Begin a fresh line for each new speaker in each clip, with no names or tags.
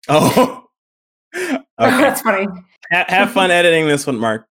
Oh, okay.
That's funny.
Have fun editing this one, Mark.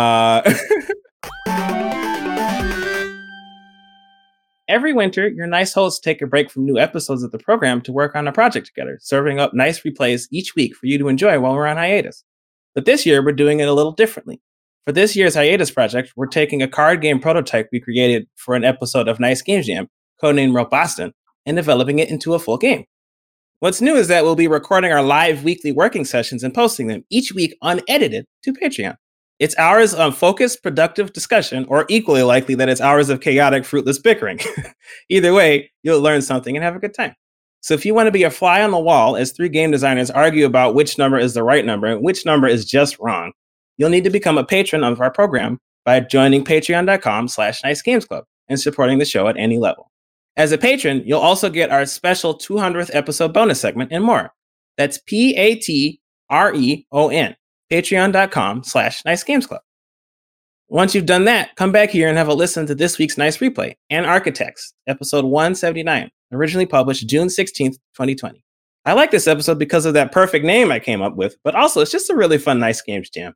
Every winter, your nice hosts take a break from new episodes of the program to work on a project together, serving up nice replays each week for you to enjoy while we're on hiatus. But this year, we're doing it a little differently. For this year's hiatus project, we're taking a card game prototype we created for an episode of Nice Games Jam, codenamed Rope Boston, and developing it into a full game. What's new is that we'll be recording our live weekly working sessions and posting them each week unedited to Patreon. It's hours of focused, productive discussion, or equally likely that it's hours of chaotic, fruitless bickering. Either way, you'll learn something and have a good time. So if you want to be a fly on the wall as three game designers argue about which number is the right number and which number is just wrong, you'll need to become a patron of our program by joining patreon.com/nicegamesclub and supporting the show at any level. As a patron, you'll also get our special 200th episode bonus segment and more. That's Patreon, patreon.com/nicegamesclub. Once you've done that, come back here and have a listen to this week's Nice Replay and Architects, episode 179, originally published June 16th, 2020. I like this episode because of that perfect name I came up with, but also it's just a really fun Nice Games Jam.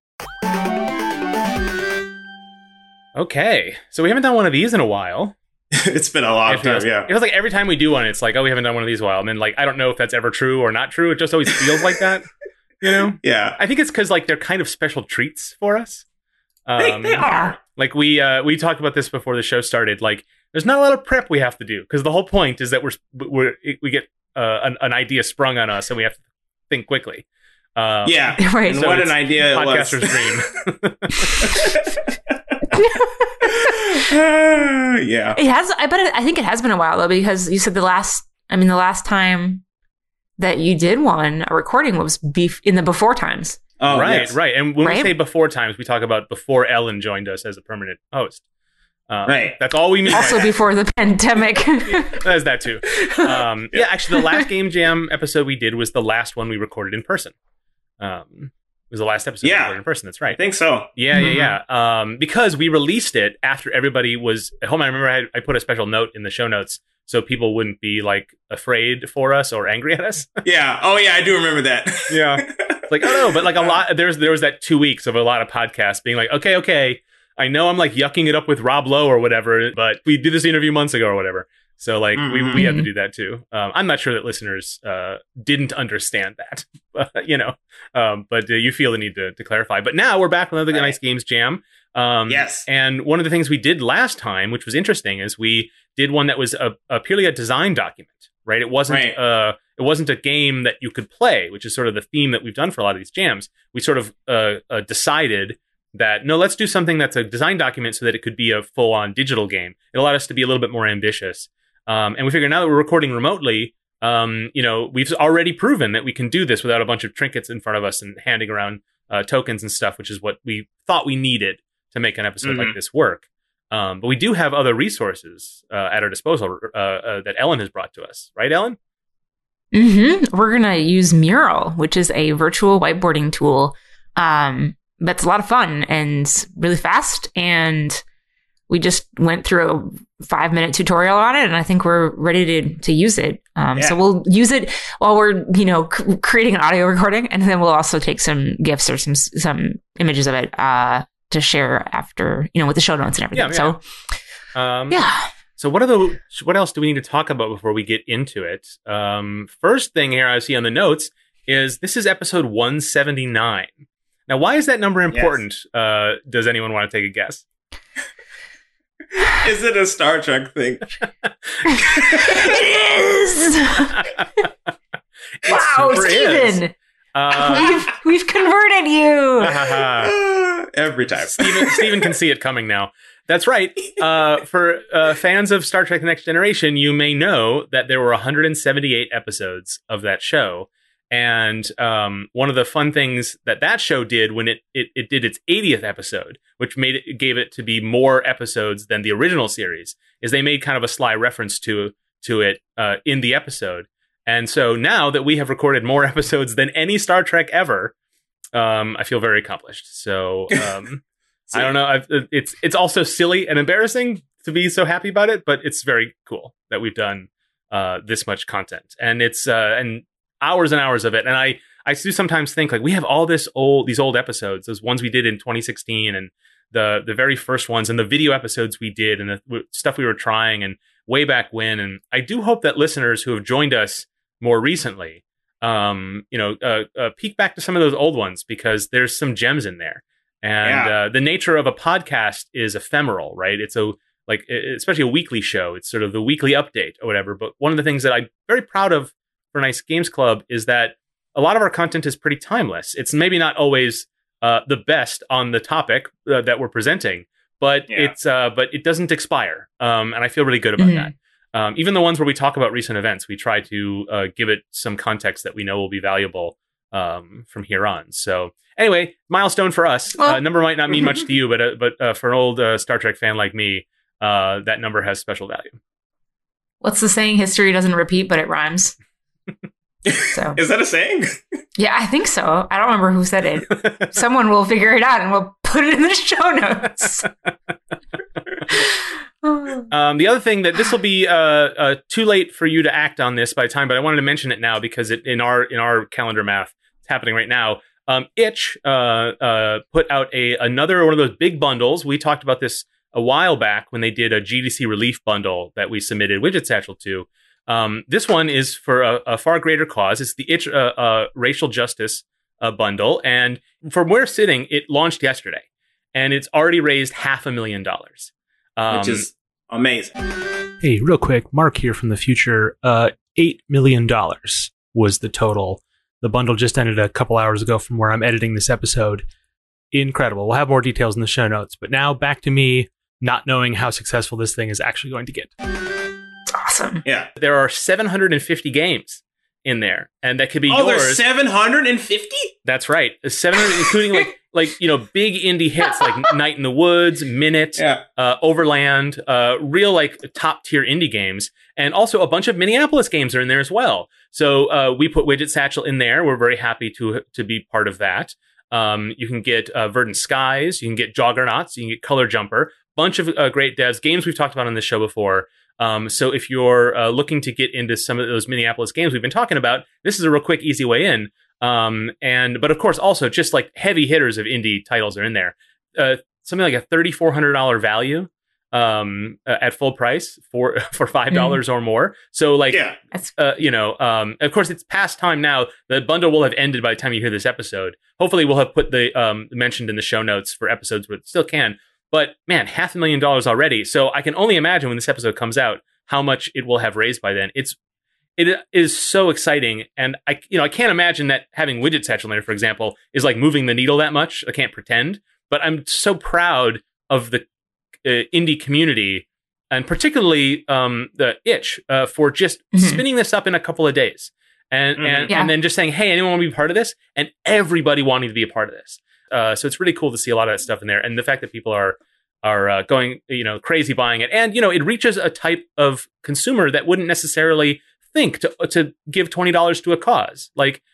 Okay, so we haven't done one of these in a while.
It's been a long time, yeah.
It feels like every time we do one, it's like, oh, we haven't done one of these in a while. And then, like, I don't know if that's ever true or not true. It just always feels like that. You know?
Yeah.
I think it's because, like, they're kind of special treats for us.
They are.
Like, we talked about this before the show started. Like, there's not a lot of prep we have to do because the whole point is that we get an idea sprung on us and we have to think quickly.
Yeah.
Right.
And so what an idea it was.
Podcaster's dream.
Yeah.
It has. I think it has been a while though, because you said the last time that you did a recording was in the before times.
Oh,
right,
yes.
right. And when we
Right?
say before times, we talk about before Ellen joined us as a permanent host.
Right.
That's all we mean.
Also
by that.
before the pandemic.
There's that too. Yeah, actually, the last Game Jam episode we did was the last one we recorded in person. It was the last episode we recorded in person. That's right.
I think so.
Yeah. Because we released it after everybody was at home. I remember I put a special note in the show notes so people wouldn't be like afraid for us or angry at us.
Yeah. Oh, yeah. I do remember that.
Yeah. It's like, oh no, but like a lot. There was that 2 weeks of a lot of podcasts being like, okay. I know I'm like yucking it up with Rob Lowe or whatever, but we did this interview months ago or whatever. So like we had to do that too. I'm not sure that listeners didn't understand that, but you feel the need to clarify. But now we're back with another Nice Games Jam.
Yes.
And one of the things we did last time, which was interesting, is we did one that was purely a design document, right? It wasn't it wasn't a game that you could play, which is sort of the theme that we've done for a lot of these jams. We sort of decided that, no, let's do something that's a design document so that it could be a full-on digital game. It allowed us to be a little bit more ambitious. And we figured now that we're recording remotely, we've already proven that we can do this without a bunch of trinkets in front of us and handing around tokens and stuff, which is what we thought we needed to make an episode like this work. But we do have other resources at our disposal that Ellen has brought to us. Right, Ellen?
Mm-hmm. We're going to use Mural, which is a virtual whiteboarding tool. That's a lot of fun and really fast. And we just went through a 5-minute tutorial on it, and I think we're ready to use it. So we'll use it while we're, creating an audio recording, and then we'll also take some GIFs or some images of it to share after, with the show notes and everything.
So what else do we need to talk about before we get into it? First thing here I see on the notes is this is episode 179. Now, why is that number important? Yes. Does anyone want to take a guess?
Is it a Star Trek thing?
It is! Wow, Steven! We've converted you!
Every time.
Steven can see it coming now. That's right. For fans of Star Trek The Next Generation, you may know that there were 178 episodes of that show. And one of the fun things that show did when it did its 80th episode, which gave it to be more episodes than the original series, is they made kind of a sly reference to it in the episode. And so now that we have recorded more episodes than any Star Trek ever, I feel very accomplished. So I don't know. It's also silly and embarrassing to be so happy about it, but it's very cool that we've done this much content. And it's hours and hours of it. And I do sometimes think like we have all these old episodes, those ones we did in 2016 and the very first ones and the video episodes we did and the stuff we were trying and way back when. And I do hope that listeners who have joined us more recently, peek back to some of those old ones because there's some gems in there. And the nature of a podcast is ephemeral, right? It's especially a weekly show. It's sort of the weekly update or whatever. But one of the things that I'm very proud of for Nice Games Club is that a lot of our content is pretty timeless. It's maybe not always the best on the topic that we're presenting, but it doesn't expire. And I feel really good about that. Even the ones where we talk about recent events, we try to give it some context that we know will be valuable from here on. So anyway, milestone for us. Number might not mean much to you, but for an old Star Trek fan like me, that number has special value.
What's the saying? History doesn't repeat, but it rhymes. So.
Is that a saying?
Yeah, I think so. I don't remember who said it. Someone will figure it out and we'll put it in the show notes.
The other thing that this will be too late for you to act on this by the time, but I wanted to mention it now because in our calendar math, it's happening right now. Itch put out another one of those big bundles. We talked about this a while back when they did a GDC relief bundle that we submitted Widget Satchel to. This one is for a far greater cause. It's the Itch Racial Justice bundle. And from where sitting, it launched yesterday. And it's already raised $500,000.
Which is amazing.
Hey, real quick, Mark here from the future. $8 million was the total. The bundle just ended a couple hours ago from where I'm editing this episode. Incredible. We'll have more details in the show notes. But now back to me not knowing how successful this thing is actually going to get.
Awesome.
Yeah.
There are 750 games in there, and that could be yours.
Oh, there's 750?
That's right. 700, including big indie hits like Night in the Woods, Minute, Overland, real top tier indie games, and also a bunch of Minneapolis games are in there as well. So we put Widget Satchel in there. We're very happy to be part of that. You can get Verdant Skies, you can get Joggernauts, you can get Color Jumper, bunch of great devs, games we've talked about on this show before. So if you're looking to get into some of those Minneapolis games we've been talking about, this is a real quick, easy way in. But of course, also just like heavy hitters of indie titles are in there. Something like a $3,400 value at full price for $5 or more. So of course, it's past time now. The bundle will have ended by the time you hear this episode. Hopefully, we'll have put the mentioned in the show notes for episodes where it still can. But man, $500,000 already. So I can only imagine when this episode comes out how much it will have raised by then. It is so exciting, and I can't imagine that having Widget Satchel in there, for example, is like moving the needle that much. I can't pretend, but I'm so proud of the indie community, and particularly the Itch for just spinning this up in a couple of days, and then just saying, "Hey, anyone want to be part of this?" And everybody wanting to be a part of this. So it's really cool to see a lot of that stuff in there, and the fact that people are going crazy buying it, and it reaches a type of consumer that wouldn't necessarily think to give $20 to a cause.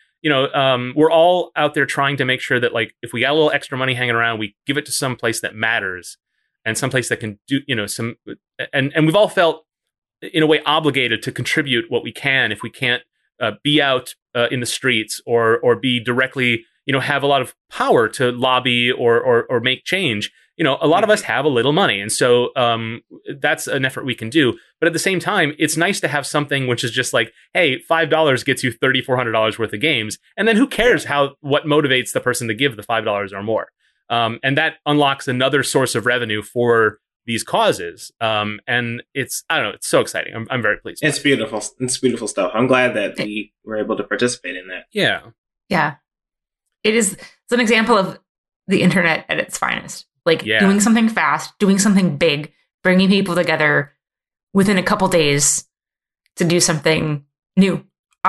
We're all out there trying to make sure that if we got a little extra money hanging around, we give it to some place that matters and some place that can do some. And we've all felt in a way obligated to contribute what we can if we can't be out in the streets or be directly. Have a lot of power to lobby or make change. A lot of us have a little money. And so that's an effort we can do. But at the same time, it's nice to have something which is just like, hey, $5 gets you $3,400 worth of games. And then who cares what motivates the person to give the $5 or more? And that unlocks another source of revenue for these causes. And it's so exciting. I'm very pleased.
It's beautiful. It's beautiful stuff. I'm glad that we were able to participate in that.
Yeah.
Yeah. It's an example of the internet at its finest. Doing something fast, doing something big, bringing people together within a couple days to do something new.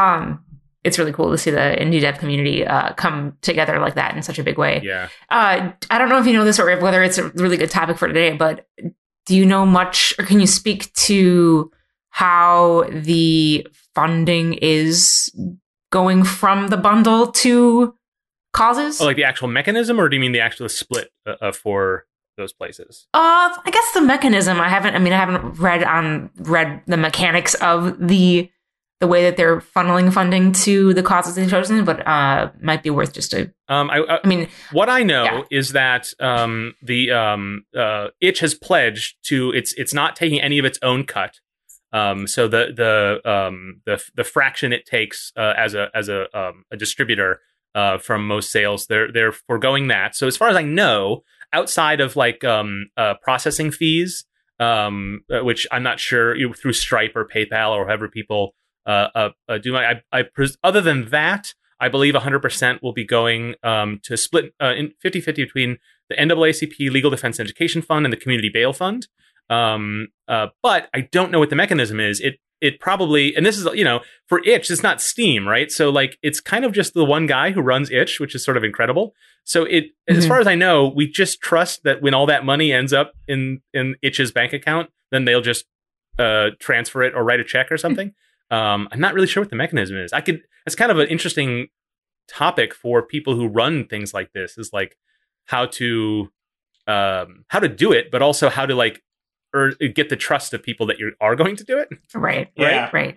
It's really cool to see the indie dev community come together like that in such a big way.
Yeah.
I don't know if you know this or whether it's a really good topic for today, but do you know much, or can you speak to how the funding is going from the bundle to causes?
Oh, like the actual mechanism, or do you mean the actual split for those places?
I guess the mechanism. I haven't read the mechanics of the the way that they're funneling funding to the causes they've chosen, but might be worth just a. I mean,
what I know is that the Itch has pledged to it's not taking any of its own cut. So the fraction it takes as a distributor from most sales, they're foregoing that. So as far as I know, outside of like processing fees, which I'm not sure through Stripe or PayPal or however people do. Other than that, I believe 100% will be going to split in 50-50 between the NAACP Legal Defense and Education Fund and the Community Bail Fund. But I don't know what the mechanism is. It probably, and this is, for Itch, it's not Steam, right? So like, it's kind of just the one guy who runs Itch, which is sort of incredible. So as far as I know, we just trust that when all that money ends up in Itch's bank account, then they'll just transfer it or write a check or something. I'm not really sure what the mechanism is. It's kind of an interesting topic for people who run things like this, is like how to do it, but also how to like, or get the trust of people that you are going to do it.
Right.
Well,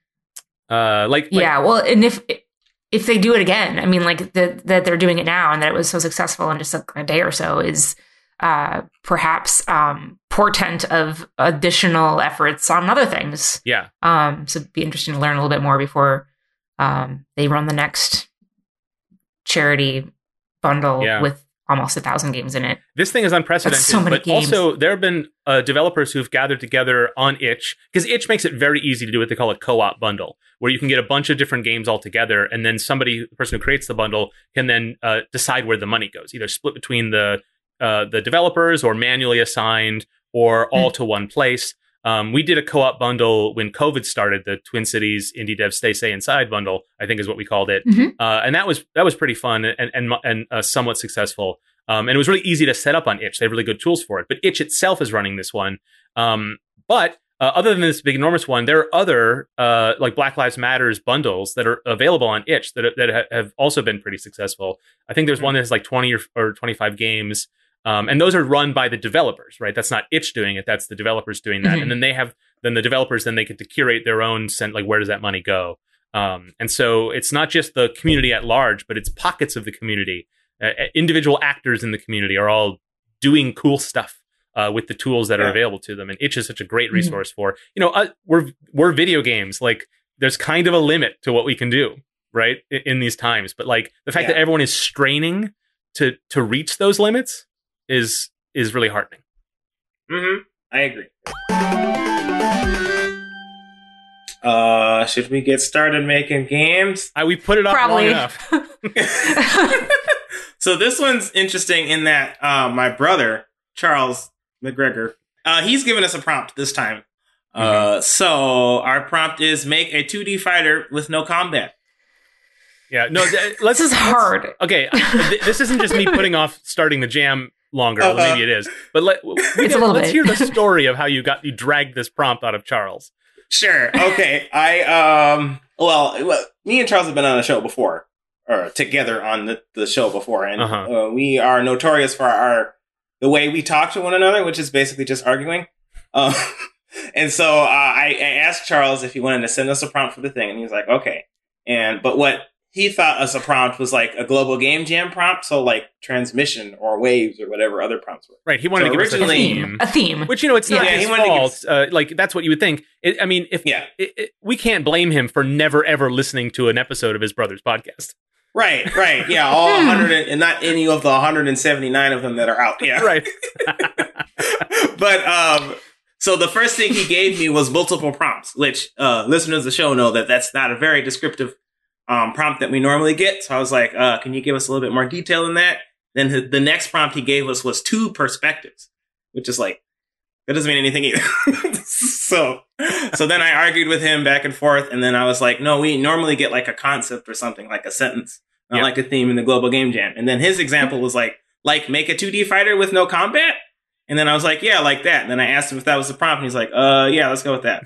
and if they do it again, I mean, like that they're doing it now and that it was so successful in just a day or so is perhaps portent of additional efforts on other things.
Yeah.
So it'd be interesting to learn a little bit more before they run the next charity bundle with almost 1,000 games in it.
This thing is unprecedented.
That's so many
but
games.
Also, there have been developers who've gathered together on Itch, because Itch makes it very easy to do what they call a co-op bundle, where you can get a bunch of different games all together, and then the person who creates the bundle, can then decide where the money goes, either split between the developers or manually assigned or all to one place. We did a co-op bundle when COVID started, the Twin Cities Indie Dev Stay Inside bundle, I think is what we called it. And that was pretty fun and somewhat successful. And it was really easy to set up on Itch. They have really good tools for it. But Itch itself is running this one. But other than this big, enormous one, there are other like Black Lives Matters bundles that are available on Itch that have also been pretty successful. I think there's one that has like 20 or 25 games. And those are run by the developers, right? That's not Itch doing it. That's the developers doing that. And then the developers, then they get to curate their own like, where does that money go? And so it's not just the community at large, but it's pockets of the community. Individual actors in the community are all doing cool stuff with the tools that are available to them. And Itch is such a great resource for, we're video games. Like, there's kind of a limit to what we can do, right? In these times. But like the fact that everyone is straining to reach those limits is really heartening.
I agree. Should we get started making games?
We put it off long enough.
So this one's interesting in that my brother, Charles McGregor, he's given us a prompt this time. So our prompt is make a 2D fighter with no combat.
Yeah, no,
this is hard.
Okay, this isn't just me putting off starting the jam longer. Well, maybe it is, but let's hear the story of how you dragged this prompt out of Charles.
Sure. Okay. Me and Charles have been on a show before, or together on the show before, and we are notorious for the way we talk to one another, which is basically just arguing. And so I asked Charles if he wanted to send us a prompt for the thing, and he was like, okay. But what he thought as a prompt was like a global game jam prompt, so like transmission or waves or whatever other prompts were.
Right. He wanted to give us
a theme,
which it's not his fault. Like that's what you would think. We can't blame him for never ever listening to an episode of his brother's podcast.
Right. Yeah, all 100 and not any of the 179 of them that are out. Yeah.
Right.
But so the first thing he gave me was multiple prompts, which listeners of the show know that that's not a very descriptive prompt that we normally get. So I was like, can you give us a little bit more detail in that? Then the next prompt he gave us was 2 perspectives, which is like, that doesn't mean anything either. So then I argued with him back and forth. And then I was like, no, we normally get like a concept or something, like a sentence, not like a theme in the global game jam. And then his example was like make a 2D fighter with no combat. And then I was like, yeah, like that. And then I asked him if that was the prompt. And he's like, yeah, let's go with that.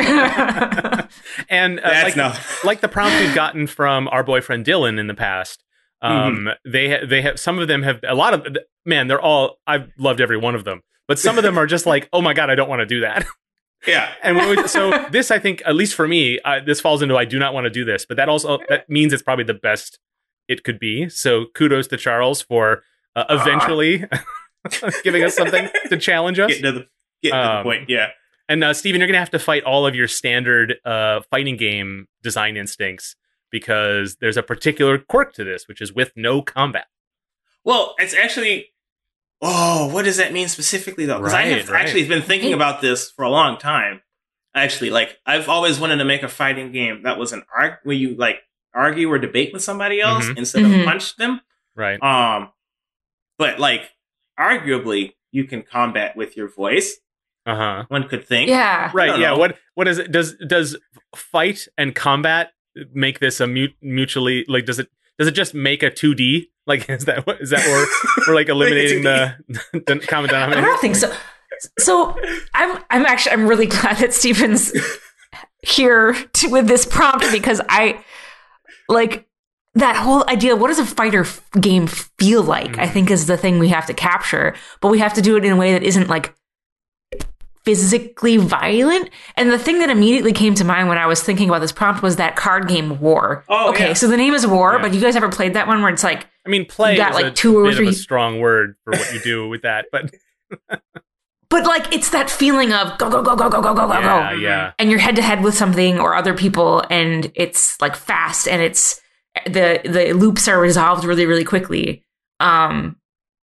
And like the prompt we've gotten from our boyfriend Dylan in the past, they have, some of them have, a lot of, man, they're all, I've loved every one of them. But some of them are just like, oh my God, I don't want to do that.
Yeah.
And so this, I think, at least for me, this falls into I do not want to do this, but that means it's probably the best it could be. So kudos to Charles for eventually giving us something to challenge us.
Getting to the point, yeah.
And Steven, you're going to have to fight all of your standard fighting game design instincts because there's a particular quirk to this, which is with no combat.
Well, it's actually... Oh, what does that mean specifically, though? Because I have actually been thinking about this for a long time. Actually, like, I've always wanted to make a fighting game that was where you, like, argue or debate with somebody else instead of punch them.
Right.
But, like, arguably, you can combat with your voice.
Uh-huh.
One could think.
Yeah.
Right, yeah. What is it? Does fight and combat make this a mutually, like, does it just make a 2D? Like, is that where we're like eliminating the common denominator?
I don't think so. So I'm really glad that Steven's here with this prompt because I like that whole idea. What does a fighter game feel like? I think is the thing we have to capture, but we have to do it in a way that isn't like physically violent. And the thing that immediately came to mind when I was thinking about this prompt was that card game War.
Oh,
okay,
yeah.
So the name is War, but you guys ever played that one where it's like,
I mean, play
got,
is
like,
a
two or
bit
three...
of a strong word for what you do with that, but
like it's that feeling of go go go go go go go go
yeah,
go,
yeah.
and you're head to head with something or other people, and it's like fast, and it's the loops are resolved really really quickly. And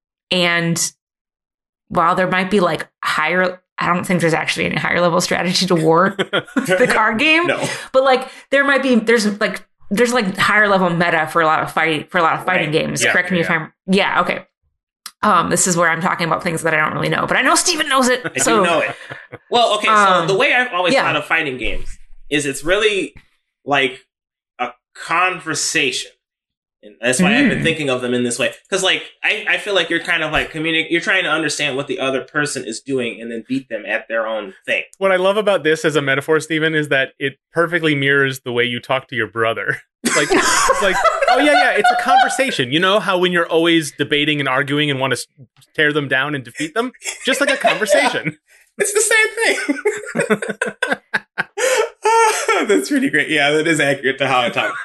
while there might be like higher, I don't think there's actually any higher level strategy to War, the card game.
No.
But like there's like higher level meta for a lot of fighting games.
Yeah,
Correct me if I'm okay. This is where I'm talking about things that I don't really know, but I know Steven knows it.
I do know it. Well, okay, so the way I've always
yeah.
thought of fighting games is it's really like a conversation. And that's why I've been thinking of them in this way. Because, like, I feel like you're kind of like you're trying to understand what the other person is doing and then beat them at their own thing.
What I love about this as a metaphor, Steven, is that it perfectly mirrors the way you talk to your brother. It's like, oh yeah, it's a conversation. You know how when you're always debating and arguing and want to tear them down and defeat them? Just like a conversation.
It's the same thing. That's pretty great. Yeah, that is accurate to how I talk.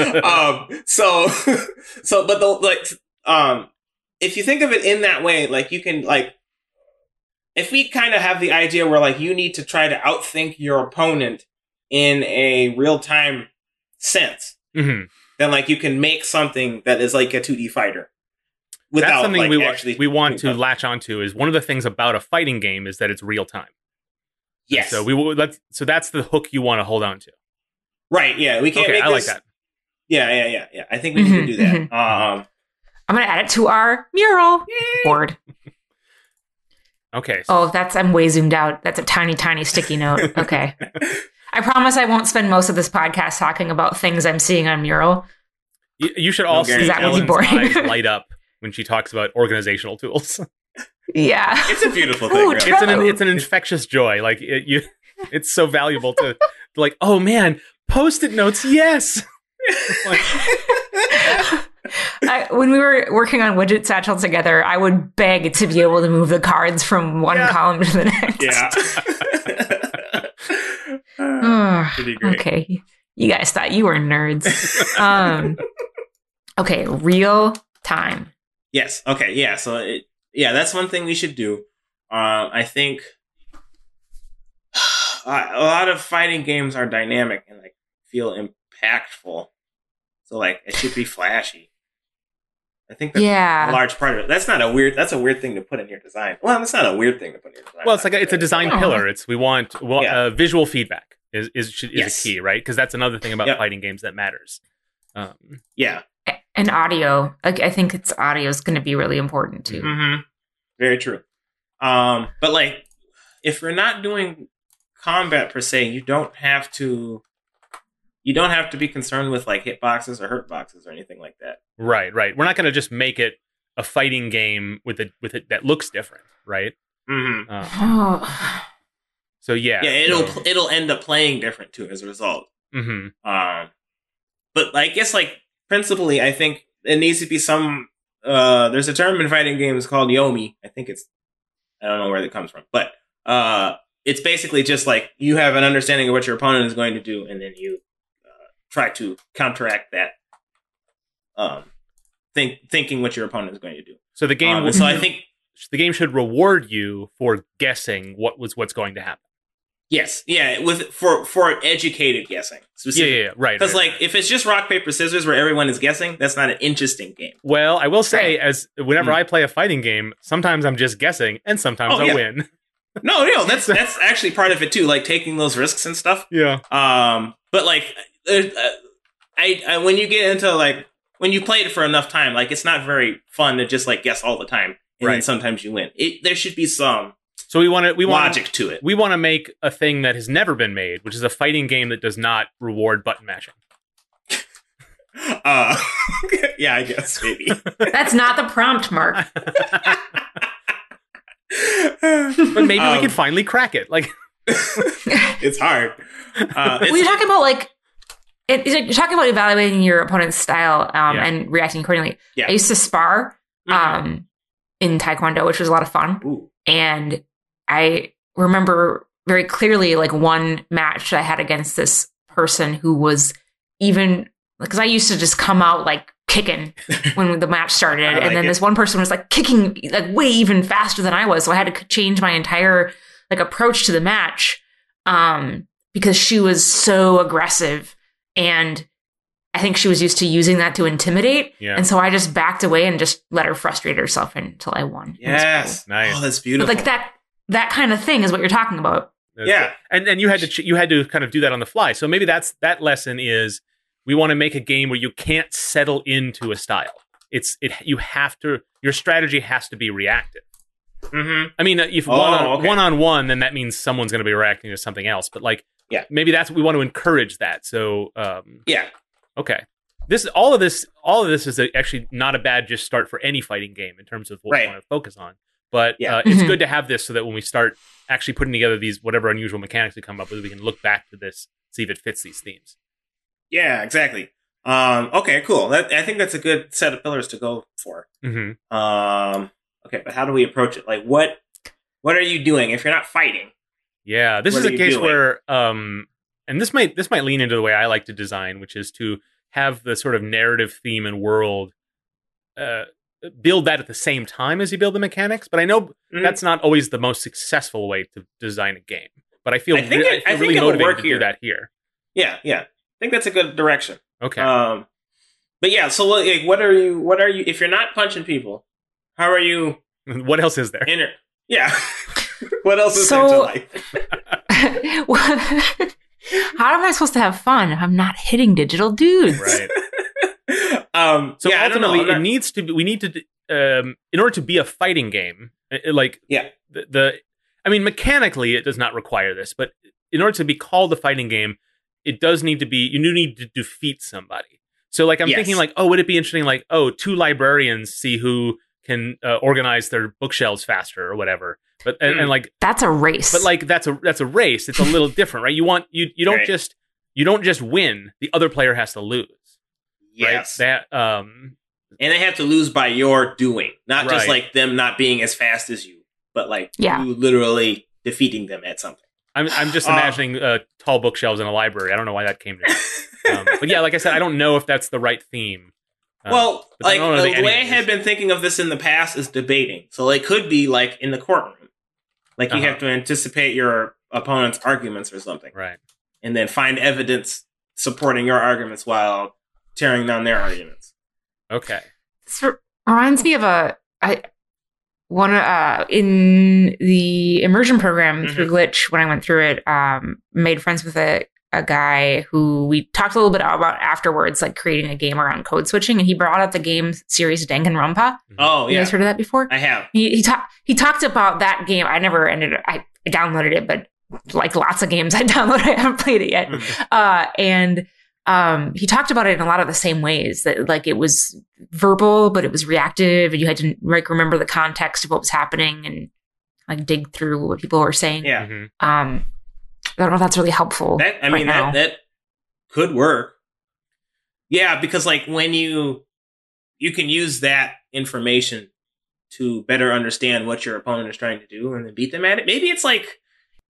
If you think of it in that way, like you can like, if we kind of have the idea where like you need to try to outthink your opponent in a real time sense, then like you can make something that is like a 2D fighter.
That's something
like,
we want to latch onto. Is one of the things about a fighting game is that it's real time.
Yes.
So that's the hook you want to hold on to.
Right. Yeah. We can't.
Okay,
make
I like
this,
that.
Yeah. I think we need to do that.
I'm gonna add it to our mural board.
Okay.
Oh, I'm way zoomed out. That's a tiny, tiny sticky note. Okay. I promise I won't spend most of this podcast talking about things I'm seeing on mural.
You should all see
that would be
Ellen's
boring.
eyes light up when she talks about organizational tools.
Yeah.
It's a beautiful thing. Really.
It's an infectious joy. Like it's so valuable to like, oh man, Post-it notes, yes.
When we were working on Widget Satchel together, I would beg to be able to move the cards from one column to the next.
Yeah. Pretty great.
Okay. You guys thought you were nerds. Okay, real time.
Yes. Okay. Yeah. So, that's one thing we should do. I think a lot of fighting games are dynamic and like feel impactful. So, like, it should be flashy. I think that's a large part of it. That's a weird thing to put in your design. Well, it's not a weird thing to put in your design.
Well, it's a design pillar. We want visual feedback is a key, right? Because that's another thing about fighting games that matters.
Yeah.
And audio. I think audio is going to be really important too.
Mm-hmm. Very true. But like, if we're not doing combat per se, you don't have to be concerned with like hitboxes or hurt boxes or anything like that.
Right. We're not going to just make it a fighting game with it that looks different, right?
Mm-hmm.
So yeah.
Yeah, it'll end up playing different too as a result.
Mm-hmm.
But I guess like principally, I think it needs to be some. There's a term in fighting games called Yomi. I don't know where that comes from, but it's basically just like you have an understanding of what your opponent is going to do, and then you try to counteract that, thinking what your opponent is going to do.
So the game,
so I think
the game should reward you for guessing what's going to happen.
yes, yeah, for educated guessing specifically.
Yeah, right.
Because
right.
if it's just rock paper scissors where everyone is guessing, that's not an interesting game.
Well, I will say, as whenever I play a fighting game, sometimes I'm just guessing, and sometimes I win.
No, that's actually part of it too, like taking those risks and stuff.
Yeah.
But like, I when you get into like when you play it for enough time, like it's not very fun to just like guess all the time, and then sometimes you win. There should be some.
So we want
logic to it.
We want to make a thing that has never been made, which is a fighting game that does not reward button mashing.
Yeah, I guess maybe.
That's not the prompt, Mark.
But maybe we can finally crack it. Like,
it's hard.
You're talking about like you're talking about evaluating your opponent's style and reacting accordingly.
Yeah.
I used to spar in Taekwondo, which was a lot of fun.
Ooh.
And I remember very clearly like one match that I had against this person who was even because I used to just come out like kicking when the match started. And then this one person was like kicking like way even faster than I was. So I had to change my entire like approach to the match because she was so aggressive. And I think she was used to using that to intimidate. Yeah. And so I just backed away and just let her frustrate herself until I won.
Yes.
Cool. Nice.
Oh, that's beautiful.
But like that kind of thing is what you're talking about.
Yeah.
And you had to kind of do that on the fly. So maybe that lesson is we want to make a game where you can't settle into a style. Your strategy has to be reactive.
Mm-hmm.
I mean, if one-on-one, then that means someone's going to be reacting to something else. But like, maybe we want to encourage that. So, okay. All of this is actually not a bad just start for any fighting game in terms of what we want to focus on. But it's good to have this so that when we start actually putting together these whatever unusual mechanics we come up with, we can look back to this, see if it fits these themes.
Yeah, exactly. Okay, cool. I think that's a good set of pillars to go for.
Mm-hmm.
Okay, but how do we approach it? Like, what are you doing if you're not fighting?
Yeah, this is a case where, and this might lean into the way I like to design, which is to have the sort of narrative theme and world build that at the same time as you build the mechanics. But I know that's not always the most successful way to design a game. But I feel really motivated to do that here.
Yeah. I think that's a good direction.
Okay.
But yeah, so like, what are you? If you're not punching people, how are you?
What else is there?
Yeah. What else is there to like?
How am I supposed to have fun if I'm not hitting digital dudes?
Right. So ultimately, it needs to be. We need to, in order to be a fighting game, I mean, mechanically, it does not require this, but in order to be called a fighting game, it does need to be. You do need to defeat somebody. So, like, I'm thinking, like, would it be interesting, like, two librarians see who can organize their bookshelves faster or whatever. But and like
that's a race.
But like that's a race. It's a little different, right? You don't just win. The other player has to lose.
Yes.
Right?
And they have to lose by your doing, not just like them not being as fast as you, but like you literally defeating them at something.
I'm just imagining tall bookshelves in a library. I don't know why that came to me. But yeah, like I said, I don't know if that's the right theme.
Well, like the way I had been thinking of this in the past is debating. So it could be like in the courtroom. Like you have to anticipate your opponent's arguments or something.
Right.
And then find evidence supporting your arguments while tearing down their arguments.
Okay.
This reminds me of in the immersion program through Glitch, when I went through it, made friends with a guy who we talked a little bit about afterwards, like creating a game around code switching, and he brought up the game series Danganronpa.
Oh, yeah.
You guys heard of that before?
I have.
He talked about that game. I downloaded it, but like lots of games I downloaded, I haven't played it yet. And he talked about it in a lot of the same ways, that like it was verbal, but it was reactive, and you had to like remember the context of what was happening and like dig through what people were saying.
Yeah.
I don't know if that's really helpful.
That could work. Yeah, because like when you can use that information to better understand what your opponent is trying to do and then beat them at it. Maybe it's like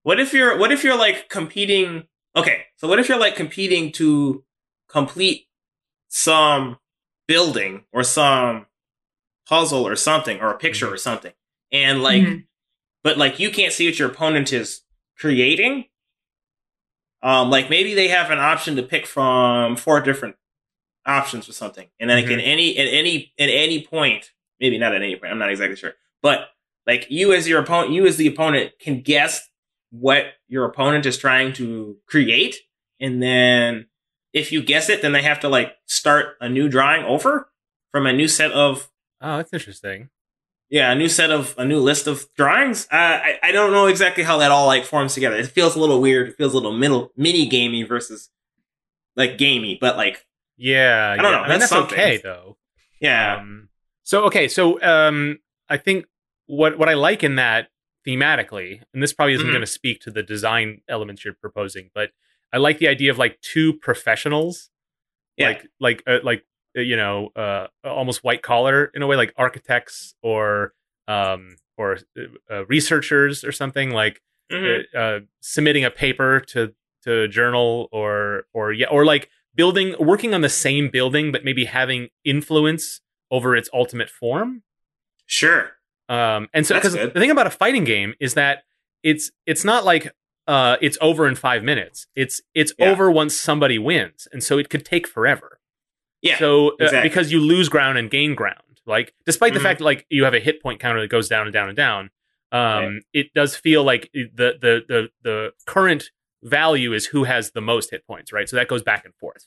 What if you're like competing? Okay, so what if you're like competing to complete some building or some puzzle or something or a picture or something, and like, but like you can't see what your opponent is creating. Like maybe they have an option to pick from 4 different options or something, and then like at any point, maybe not at any point, I'm not exactly sure, but like you as the opponent can guess what your opponent is trying to create, and then if you guess it, then they have to like start a new drawing over from a new set of.
Oh, that's interesting.
Yeah, a new list of drawings. I don't know exactly how that all like forms together. It feels a little weird. It feels a little mini gamey versus like gamey, but like
yeah,
I don't know.
I mean, that's
something.
okay though.
Yeah.
So I think what I like in that thematically, and this probably isn't going to speak to the design elements you're proposing, but I like the idea of like 2 professionals, like almost white collar in a way, like architects or researchers or something, like submitting a paper to a journal or like working on the same building, but maybe having influence over its ultimate form.
Sure.
And so, because the thing about a fighting game is that it's not like it's over in 5 minutes. It's over once somebody wins, and so it could take forever.
Yeah.
So
exactly.
because you lose ground and gain ground, like despite the fact that like you have a hit point counter that goes down and down and down, it does feel like the current value is who has the most hit points, right? So that goes back and forth.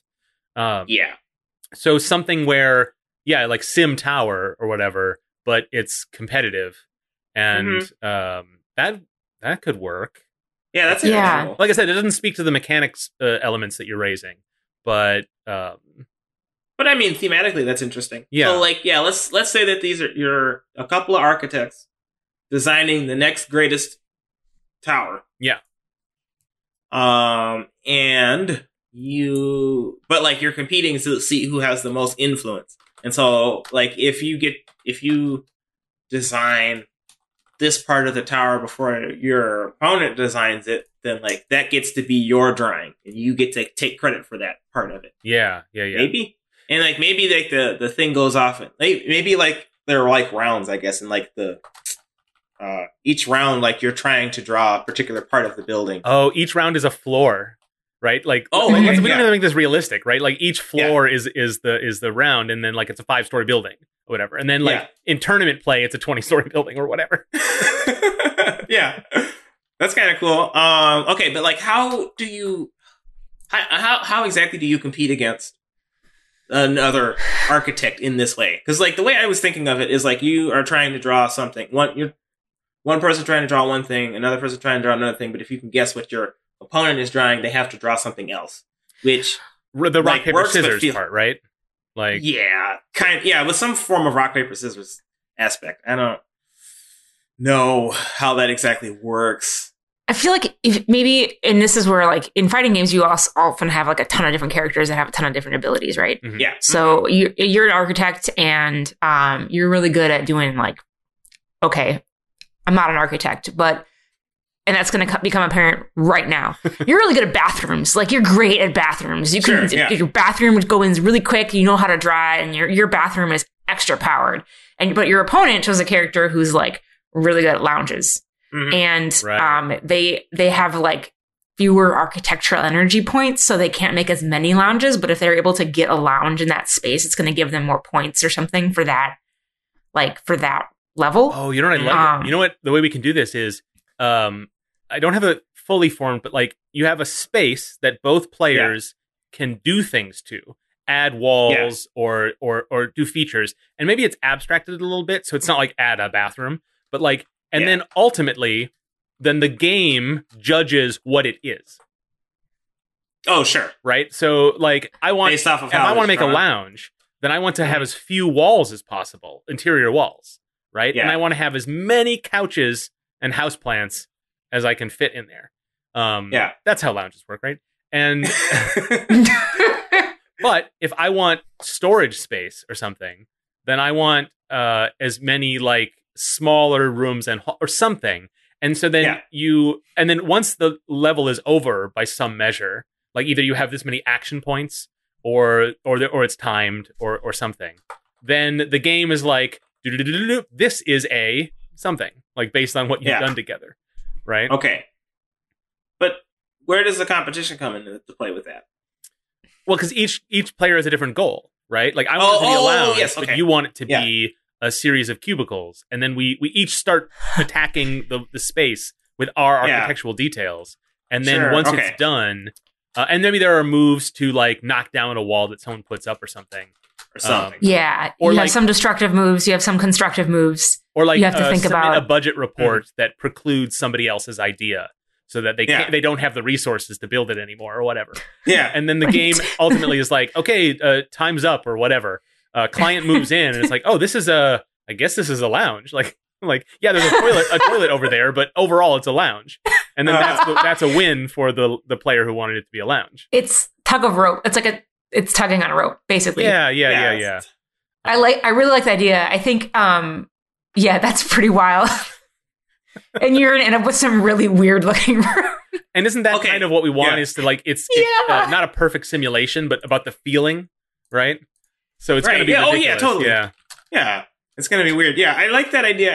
So something where like Sim Tower or whatever, but it's competitive, and that could work.
Yeah, that's cool.
Like I said, it doesn't speak to the mechanics elements that you're raising, but
I mean, thematically, that's interesting.
Yeah.
So, like, let's say that you're a couple of architects designing the next greatest tower.
Yeah.
And but like you're competing to see who has the most influence. And so, like, if you design this part of the tower before your opponent designs it, then like that gets to be your drawing, and you get to take credit for that part of it.
Yeah.
Maybe, and like maybe like the thing goes off, and maybe like there are like rounds, I guess, and like the each round, like you're trying to draw a particular part of the building.
Oh, each round is a floor. Right, like we don't even make this realistic, right? Like each floor is the round, and then like it's a 5-story building or whatever, and then like in tournament play, it's a 20-story building or whatever.
Yeah, that's kind of cool. Okay, but like, how exactly do you compete against another architect in this way? Because like the way I was thinking of it is like you are trying to draw something. One person trying to draw one thing, another person trying to draw another thing. But if you can guess what your opponent is drawing, they have to draw something else, which
the rock paper scissors part, right? Like
with some form of rock paper scissors aspect. I don't know how that exactly works.
I feel like if maybe, and this is where like in fighting games you also often have like a ton of different characters that have a ton of different abilities, right?
Mm-hmm.
Yeah.
So you're an architect, and you're really good at doing like, okay, I'm not an architect, but. And that's going to become apparent right now. You're really good at bathrooms. Like, you're great at bathrooms. You can your bathroom would go in really quick. You know how to dry, and your bathroom is extra powered. But your opponent chose a character who's like really good at lounges, and they have like fewer architectural energy points, so they can't make as many lounges. But if they're able to get a lounge in that space, it's going to give them more points or something for that, like for that level.
Oh, you know what I like? You know what? The way we can do this is. I don't have it fully formed, but like you have a space that both players can do things to, add walls or do features, and maybe it's abstracted a little bit, so it's not like add a bathroom, but like, and then ultimately, then the game judges what it is.
Oh, sure,
right. So like, I want
based off of how
I want to make a lounge, then I want to have as few walls as possible, interior walls, right? And I want to have as many couches and houseplants as I can fit in there. That's how lounges work, right? And but if I want storage space or something, then I want as many like smaller rooms or something. And so then and then once the level is over by some measure, like either you have this many action points or it's timed or something, then the game is like, this is a something, like based on what you've done together, right?
Okay. But where does the competition come into play with that?
Well, because each player has a different goal, right? Like I want it to be a lounge, but you want it to be a series of cubicles, and then we each start attacking the space with our architectural details, and then once it's done, and maybe there are moves to like knock down a wall that someone puts up or something.
Yeah, or you have some destructive moves, you have some constructive moves,
or like
you have to think about
a budget report that precludes somebody else's idea, so that they don't have the resources to build it anymore or whatever.
Yeah,
and then the game ultimately is like, okay, time's up or whatever. Client moves in and it's like, oh, I guess this is a lounge. Like yeah, there's a toilet over there, but overall it's a lounge. And then that's a win for the player who wanted it to be a lounge.
It's tug of rope. It's tugging on a rope, basically.
Yeah.
I really like the idea. I think, that's pretty wild. And you're going to end up with some really weird looking room.
And isn't that kind of what we want? Is to like, it's not a perfect simulation, but about the feeling, right? So it's going to be ridiculous.
Oh yeah, totally. Yeah, it's going to be weird. Yeah, I like that idea.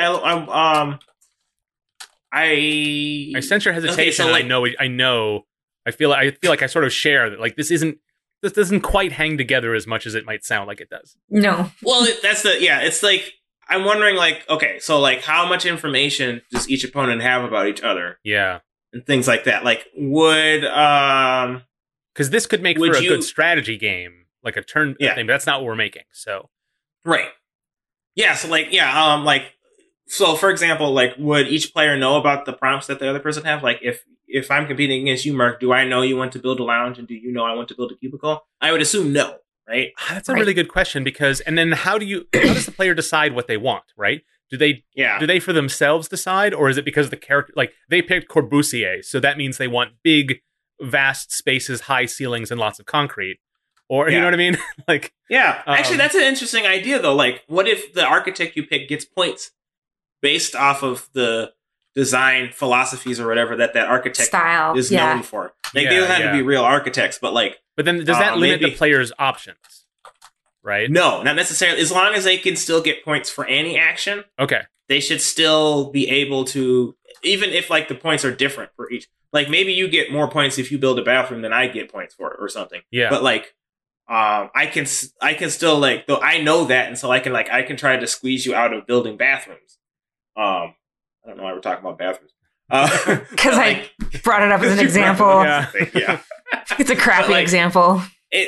I
sense your hesitation. Okay, so I know. I feel like I sort of share that. Like this doesn't quite hang together as much as it might sound like it does.
No.
Well, it's like I'm wondering, like, okay, so like how much information does each opponent have about each other?
Yeah,
and things like that. Like, would
because this could make for a good strategy game, like a turn thing, but that's not what we're making. So
right. Yeah. So so for example, like, would each player know about the prompts that the other person have? Like, if I'm competing against you, Mark, do I know you want to build a lounge, and do you know I want to build a cubicle? I would assume no, right?
That's a really good question, because, and then how does the player decide what they want, right? Do they for themselves decide, or is it because the character, like they picked Corbusier, so that means they want big, vast spaces, high ceilings, and lots of concrete? Or, you know what I mean? Like,
actually, that's an interesting idea, though. Like, what if the architect you pick gets points based off of the design philosophies or whatever that architect
style
is known for? Like, they don't have to be real architects, but like...
But then does that limit the player's options? Right?
No, not necessarily. As long as they can still get points for any action, they should still be able to, even if like the points are different for each. Like, maybe you get more points if you build a bathroom than I get points for it or something.
Yeah.
But like, I can still, like, though I know that, and so I can try to squeeze you out of building bathrooms. I don't know why we're talking about bathrooms.
Because I brought it up as an example. It's a crappy example.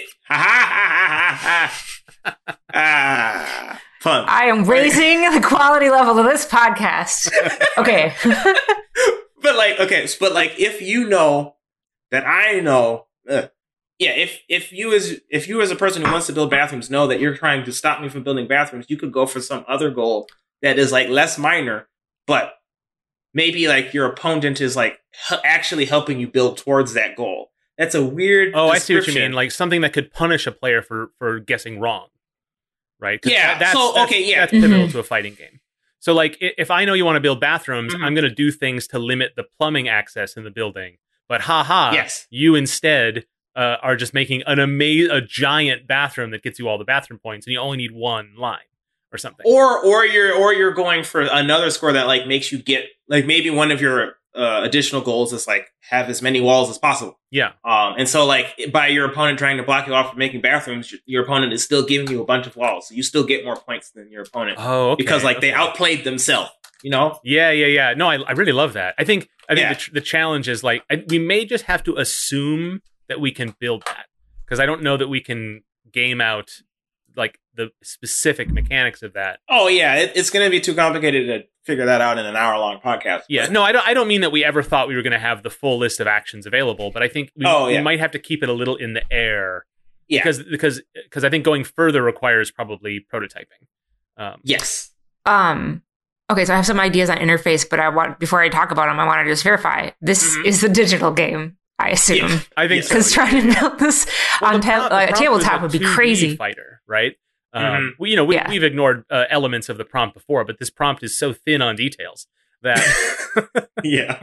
Fun.
I am raising the quality level of this podcast. Okay.
But if you know that I know, if you as a person who wants to build bathrooms know that you're trying to stop me from building bathrooms, you could go for some other goal that is like less minor, but maybe like your opponent is like actually helping you build towards that goal. That's a weird description.
I see what you mean. Like something that could punish a player for guessing wrong, right? That's pivotal to a fighting game. So like if I know you want to build bathrooms, I'm going to do things to limit the plumbing access in the building. But you instead are just making a giant bathroom that gets you all the bathroom points, and you only need one line or something.
Or you're going for another score that like makes you get, like, maybe one of your additional goals is like have as many walls as possible.
Yeah.
And so like by your opponent trying to block you off from making bathrooms, your opponent is still giving you a bunch of walls, so you still get more points than your opponent.
Oh, okay.
Because like they outplayed themselves. You know?
Yeah. No, I really love that. I think the challenge is like we may just have to assume that we can build that, because I don't know that we can game out like the specific mechanics of that.
Oh yeah, it's going to be too complicated to figure that out in an hour-long podcast.
Yeah, no, I don't mean that we ever thought we were going to have the full list of actions available, but I think we might have to keep it a little in the air. Yeah, because I think going further requires probably prototyping.
Yes.
Okay, so I have some ideas on interface, but before I talk about them, I want to just verify this is a digital game, I assume.
Yeah, I think so.
Because trying to build this on a tabletop would be crazy.
Fighter, right? We've ignored elements of the prompt before, but this prompt is so thin on details that
Yeah.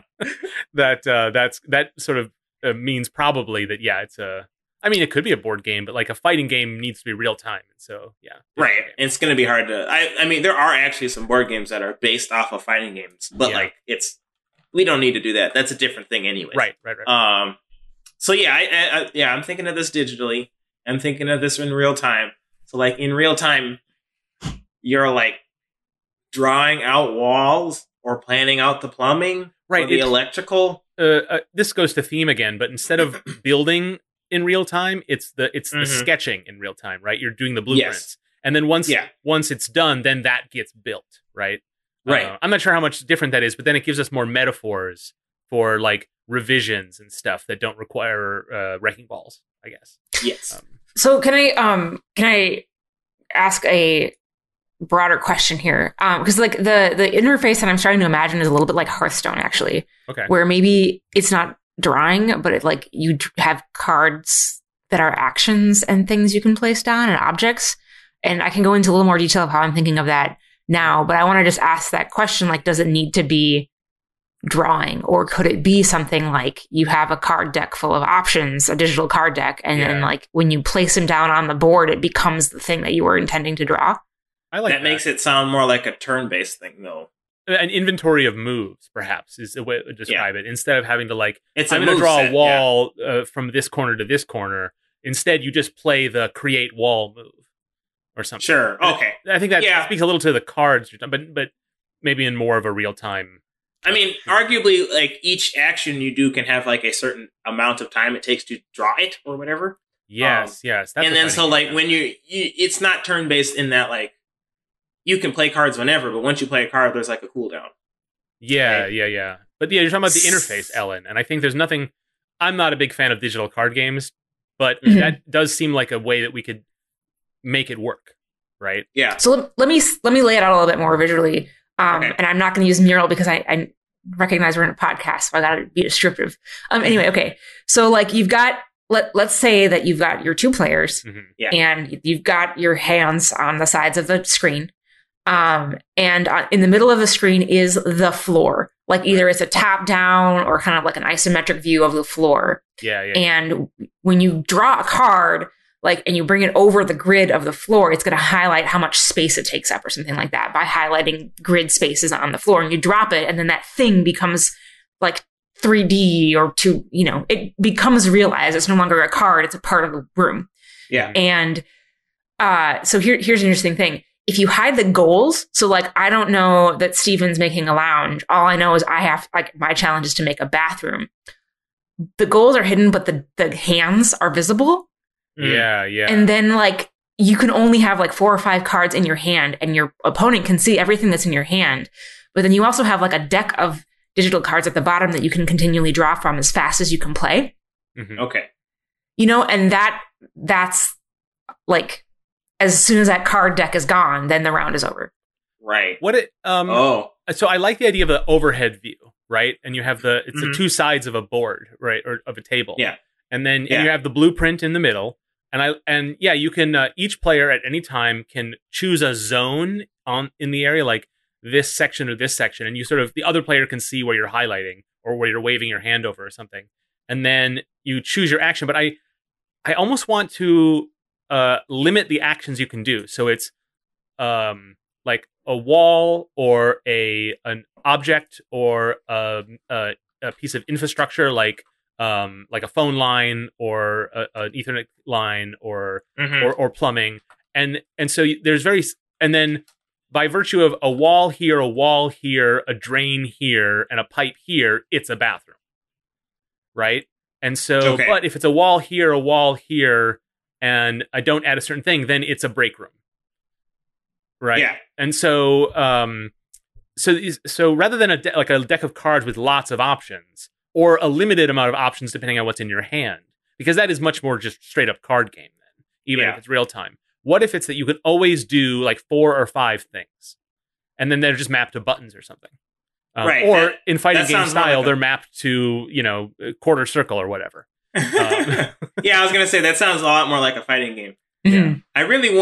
that sort of means probably that it's a. I mean, it could be a board game, but like a fighting game needs to be real time. So yeah,
right. It's going to be hard to. I mean, there are actually some board games that are based off of fighting games, but like we don't need to do that. That's a different thing anyway.
Right.
So yeah, I'm thinking of this digitally. I'm thinking of this in real time. So like in real time, you're like drawing out walls or planning out the plumbing,
right?
Or the electrical.
This goes to theme again, but instead of building in real time, it's the sketching in real time, right? You're doing the blueprints, and then once it's done, then that gets built, right?
Right.
I'm not sure how much different that is, but then it gives us more metaphors for like revisions and stuff that don't require wrecking balls, I guess.
Yes.
So can I ask a broader question here? Because like the interface that I'm starting to imagine is a little bit like Hearthstone, actually.
Okay.
Where maybe it's not drawing, but it like you have cards that are actions and things you can place down and objects. And I can go into a little more detail of how I'm thinking of that now, but I want to just ask that question, like, does it need to be drawing, or could it be something like you have a card deck full of options, a digital card deck, and then like when you place them down on the board, it becomes the thing that you were intending to draw?
I like
that. Makes it sound more like a turn-based thing, though.
An inventory of moves, perhaps, is the way to describe it. Instead of having to like, I'm going to draw a wall from this corner to this corner. Instead, you just play the create wall move or something.
Sure. Okay.
I think that speaks a little to the cards, but maybe in more of a real time.
I mean, arguably, like each action you do can have like a certain amount of time it takes to draw it or whatever.
Yes. That's
and then so like when you it's not turn based in that like you can play cards whenever, but once you play a card, there's like a cooldown.
Yeah. But you're talking about the interface, Ellen, and I think there's nothing. I'm not a big fan of digital card games, but that does seem like a way that we could make it work, right?
Yeah.
So let me lay it out a little bit more visually. And I'm not going to use Mural because I recognize we're in a podcast, so I got to be descriptive. Anyway, okay. So like you've got, let's say that you've got your two players and you've got your hands on the sides of the screen. And in the middle of the screen is the floor. Like either it's a top down or kind of like an isometric view of the floor.
Yeah.
And when you draw a card, like, and you bring it over the grid of the floor, it's going to highlight how much space it takes up or something like that by highlighting grid spaces on the floor. And you drop it, and then that thing becomes like 3D or it becomes realized. It's no longer a card. It's a part of the room.
Yeah.
And so here's an interesting thing. If you hide the goals, so like, I don't know that Steven's making a lounge. All I know is my challenge is to make a bathroom. The goals are hidden, but the hands are visible.
Yeah.
And then like you can only have like 4 or 5 cards in your hand, and your opponent can see everything that's in your hand. But then you also have like a deck of digital cards at the bottom that you can continually draw from as fast as you can play.
Mm-hmm.
Okay.
And that's like, as soon as that card deck is gone, then the round is over.
Right.
So I like the idea of the overhead view, right? And you have the two sides of a board, right? Or of a table.
Yeah.
And then you have the blueprint in the middle. And you can each player at any time can choose a zone in the area, like this section or this section, and you sort of the other player can see where you're highlighting or where you're waving your hand over or something, and then you choose your action. But I almost want to limit the actions you can do, so it's like a wall or an object or a piece of infrastructure like a phone line or an Ethernet line or plumbing, and so there's and then by virtue of a wall here, a drain here, and a pipe here, it's a bathroom, right? And so, but if it's a wall here, and I don't add a certain thing, then it's a break room, right?
Yeah.
And so, so rather than a deck of cards with lots of options, or a limited amount of options depending on what's in your hand, because that is much more just straight up card game then, even if it's real time. What if it's that you can always do like 4 or 5 things, and then they're just mapped to buttons or something,
right?
Or in fighting game style,
like
they're mapped to a quarter circle or whatever.
Yeah, I was gonna say that sounds a lot more like a fighting game.
Mm-hmm.
I really want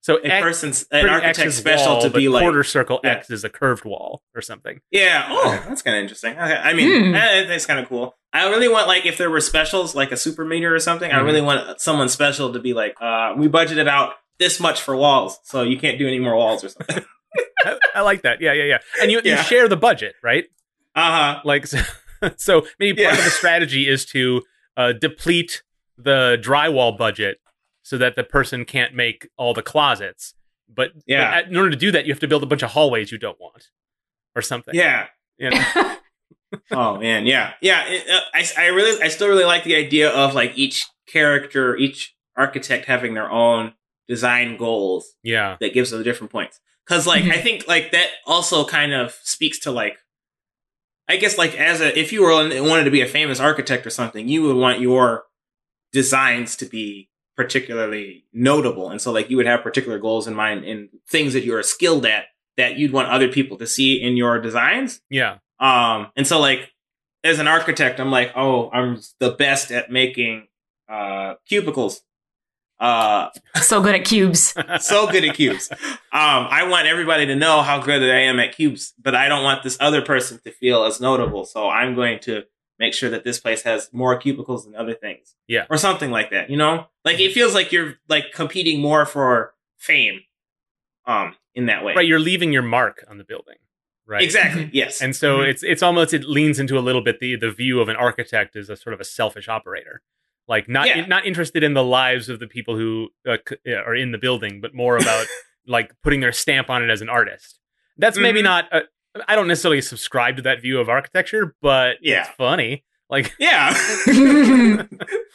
So
an
pretty
architect
X is
special
wall,
to be
but
like
quarter circle
yeah.
X is a curved wall or something.
Yeah. Oh, that's kind of interesting. Okay. I mean, I think it's kind of cool. I really want, like, if there were specials, like a super meter or something, I really want someone special to be like, we budgeted out this much for walls, so you can't do any more walls or something.
I like that. Yeah. And you share the budget, right? Like, so maybe part of the strategy is to deplete the drywall budget so that the person can't make all the closets. But in order to do that, you have to build a bunch of hallways you don't want or something.
Yeah.
You know?
Oh man, yeah. I still really like the idea of like each character, each architect having their own design goals.
Yeah,
that gives them different points. Because like I think like that also kind of speaks to like, I guess like if you wanted to be a famous architect or something, you would want your designs to be particularly notable, and so like you would have particular goals in mind and things that you are skilled at that you'd want other people to see in your designs.
Yeah.
And so like as an architect, I'm like, oh, I'm the best at making cubicles.
So good at cubes.
So good at cubes. I want everybody to know how good I am at cubes, but I don't want this other person to feel as notable. So I'm going to make sure that this place has more cubicles than other things.
Yeah.
Or something like that, you know? Like it feels like you're like competing more for fame in that way.
Right, you're leaving your mark on the building. Right.
Exactly. Yes.
And so it's almost, it leans into a little bit the view of an architect as a sort of a selfish operator, like not interested in the lives of the people who are in the building, but more about like putting their stamp on it as an artist. That's maybe not. I don't necessarily subscribe to that view of architecture, but it's funny. Like
I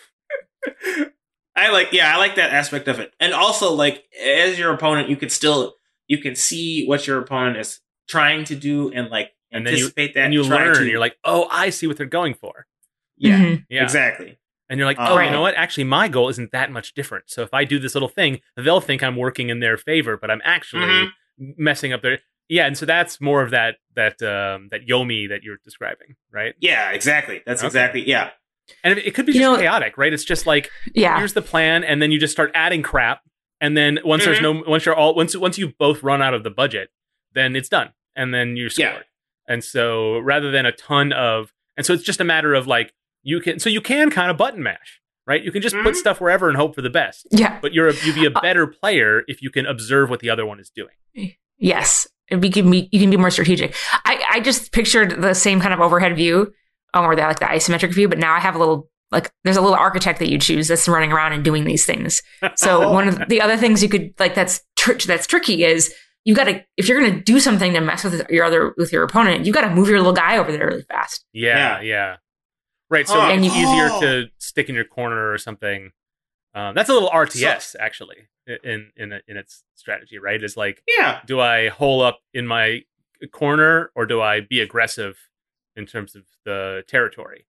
like that aspect of it, and also like as your opponent, you can see what your opponent is trying to do and like anticipate that,
and you learn. And you're like, oh, I see what they're going for.
Yeah, exactly.
And you're like, oh, you know what? Actually, my goal isn't that much different. So if I do this little thing, they'll think I'm working in their favor, but I'm actually messing up their. Yeah, and so that's more of that Yomi that you're describing, right?
Yeah, exactly. That's exactly
And it could be just chaotic, right? It's just like here's the plan, and then you just start adding crap, and then once once you've both run out of the budget, then it's done. And then you're scored. Yeah. And so rather than a ton of, and so it's just a matter of like, you can kind of button mash, right? You can just put stuff wherever and hope for the best.
Yeah.
But you'd be a better player if you can observe what the other one is doing.
Yes. You can be more strategic. I just pictured the same kind of overhead view, or the isometric view, but now I have there's a little architect that you choose that's running around and doing these things. So one of the other things you could that's tricky is, you got to, if you're going to do something to mess with your opponent, you got to move your little guy over there really fast.
Yeah. Right. So it's easier to stick in your corner or something. That's a little RTS actually in its strategy, right? Is like, do I hole up in my corner or do I be aggressive in terms of the territory?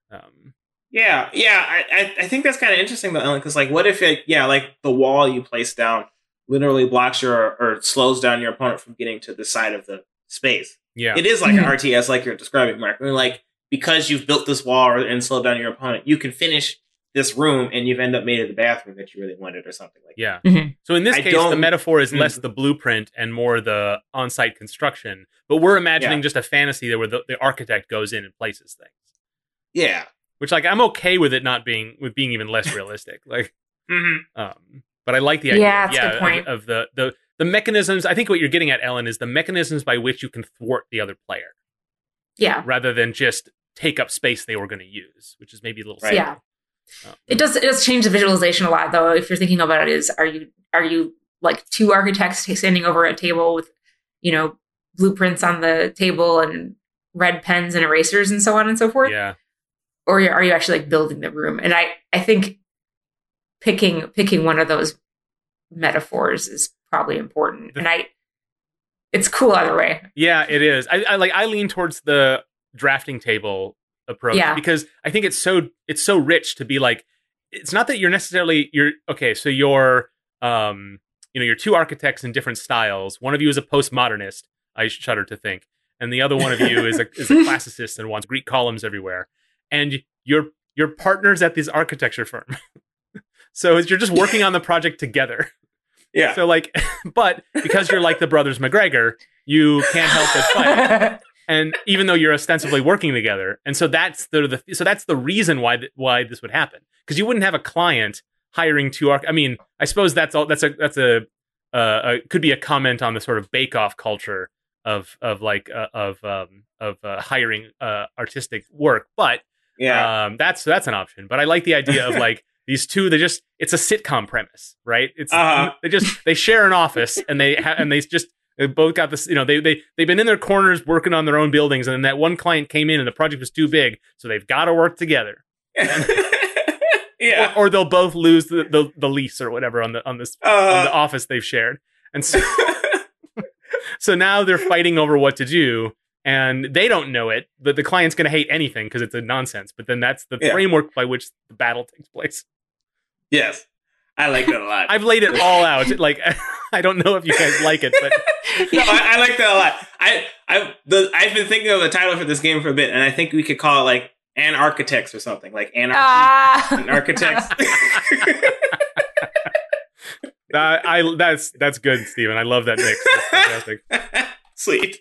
I think that's kind of interesting though, Ellen, because like, what if like the wall you place down literally blocks or slows down your opponent from getting to the side of the space. Yeah. It is like an RTS, like you're describing, Mark. I mean, like, because you've built this wall and slowed down your opponent, you can finish this room and you've ended up made it the bathroom that you really wanted or something like that.
Yeah. So in this case, the metaphor is less the blueprint and more the on-site construction. But we're imagining just a fantasy there where the architect goes in and places things.
Yeah.
Which, like, I'm okay with it being even less realistic. Like, but I like the idea of the mechanisms. I think what you're getting at, Ellen, is the mechanisms by which you can thwart the other player.
Yeah.
Rather than just take up space they were going to use, which is maybe a little silly.
Yeah. It does change the visualization a lot, though. If you're thinking about it, are you like two architects standing over a table with, blueprints on the table and red pens and erasers and so on and so forth?
Yeah.
Or are you actually like building the room? And I think picking one of those metaphors is probably important. And it's cool either way.
Yeah, it is. I lean towards the drafting table approach because I think it's so rich to be like, it's not that you're two architects in different styles. One of you is a postmodernist, I shudder to think, and the other one of you is a classicist and wants Greek columns everywhere. And you're partners at this architecture firm. So you're just working on the project together.
Yeah.
So like, but because you're like the brothers McGregor, you can't help but fight. And even though you're ostensibly working together, and so that's the reason why this would happen, because you wouldn't have a client hiring two I mean, I suppose that's could be a comment on the sort of bake-off culture of hiring artistic work, but that's an option. But I like the idea of like these two. It's a sitcom premise, right? It's they share an office, and they both got this. They've been in their corners working on their own buildings, and then that one client came in, and the project was too big, so they've got to work together.
Yeah,
or they'll both lose the lease or whatever on the office they've shared, and so so now they're fighting over what to do, and they don't know it. But the client's going to hate anything because it's a nonsense. But then that's the framework by which the battle takes place.
Yes, I like that a lot.
I've laid it all out. Like I don't know if you guys like it, but
no, I like that a lot. I've been thinking of a title for this game for a bit, and I think we could call it like An Architects or something, like Anarchy and Architects.
That's good, Steven. I love that mix. That's fantastic.
Sweet.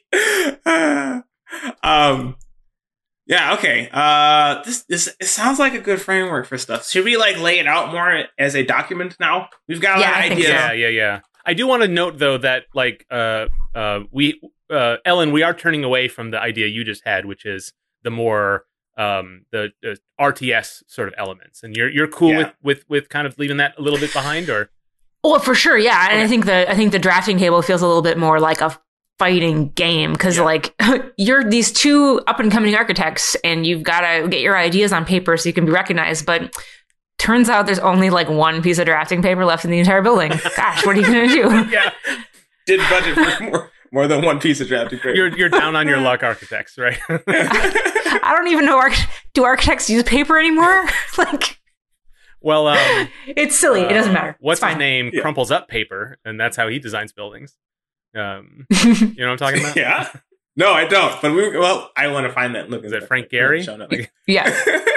Yeah, okay. It sounds like a good framework for stuff. Should we like lay it out more as a document now? We've got a lot of ideas.
So.
Yeah. I do want to note though that like Ellen, we are turning away from the idea you just had, which is the more the RTS sort of elements, and you're cool with kind of leaving that a little bit behind, or?
Well, for sure, yeah. And I think the drafting table feels a little bit more like a fighting game, because like you're these two up and coming architects, and you've got to get your ideas on paper so you can be recognized. But turns out there's only like one piece of drafting paper left in the entire building. Gosh, what are you going to do?
Yeah, did budget for more than one piece of drafting paper.
You're down on your luck, architects, right?
I don't even know. Do architects use paper anymore? Like.
Well,
it's silly. It doesn't matter.
What's his name? Yeah. Crumples up paper, and that's how he designs buildings. You know what I'm talking about?
Yeah. No, I don't. But I want to find that. Look,
is it Frank Gehry?
Yeah.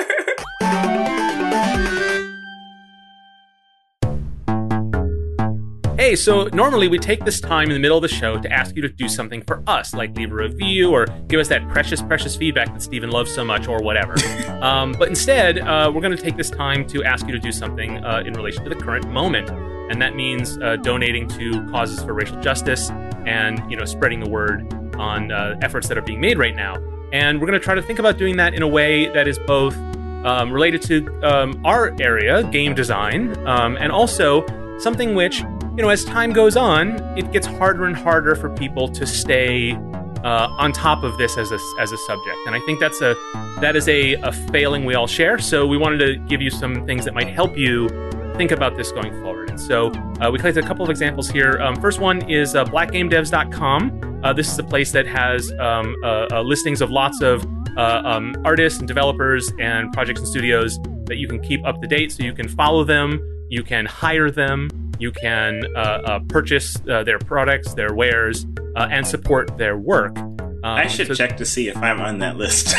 Hey, so normally we take this time in the middle of the show to ask you to do something for us, like leave a review or give us that precious, precious feedback that Steven loves so much, or whatever. But instead, we're going to take this time to ask you to do something in relation to the current moment. And that means donating to causes for racial justice and, spreading the word on efforts that are being made right now. And we're going to try to think about doing that in a way that is both related to our area, game design, and also something which, as time goes on, it gets harder and harder for people to stay on top of this as a subject. And I think that is a failing we all share. So we wanted to give you some things that might help you think about this going forward. And so we collected a couple of examples here. First one is blackgamedevs.com. This is a place that has listings of lots of artists and developers and projects and studios that you can keep up to date, so you can follow them, you can hire them, you can purchase their products, their wares, and support their work.
I should check to see if I'm on that list.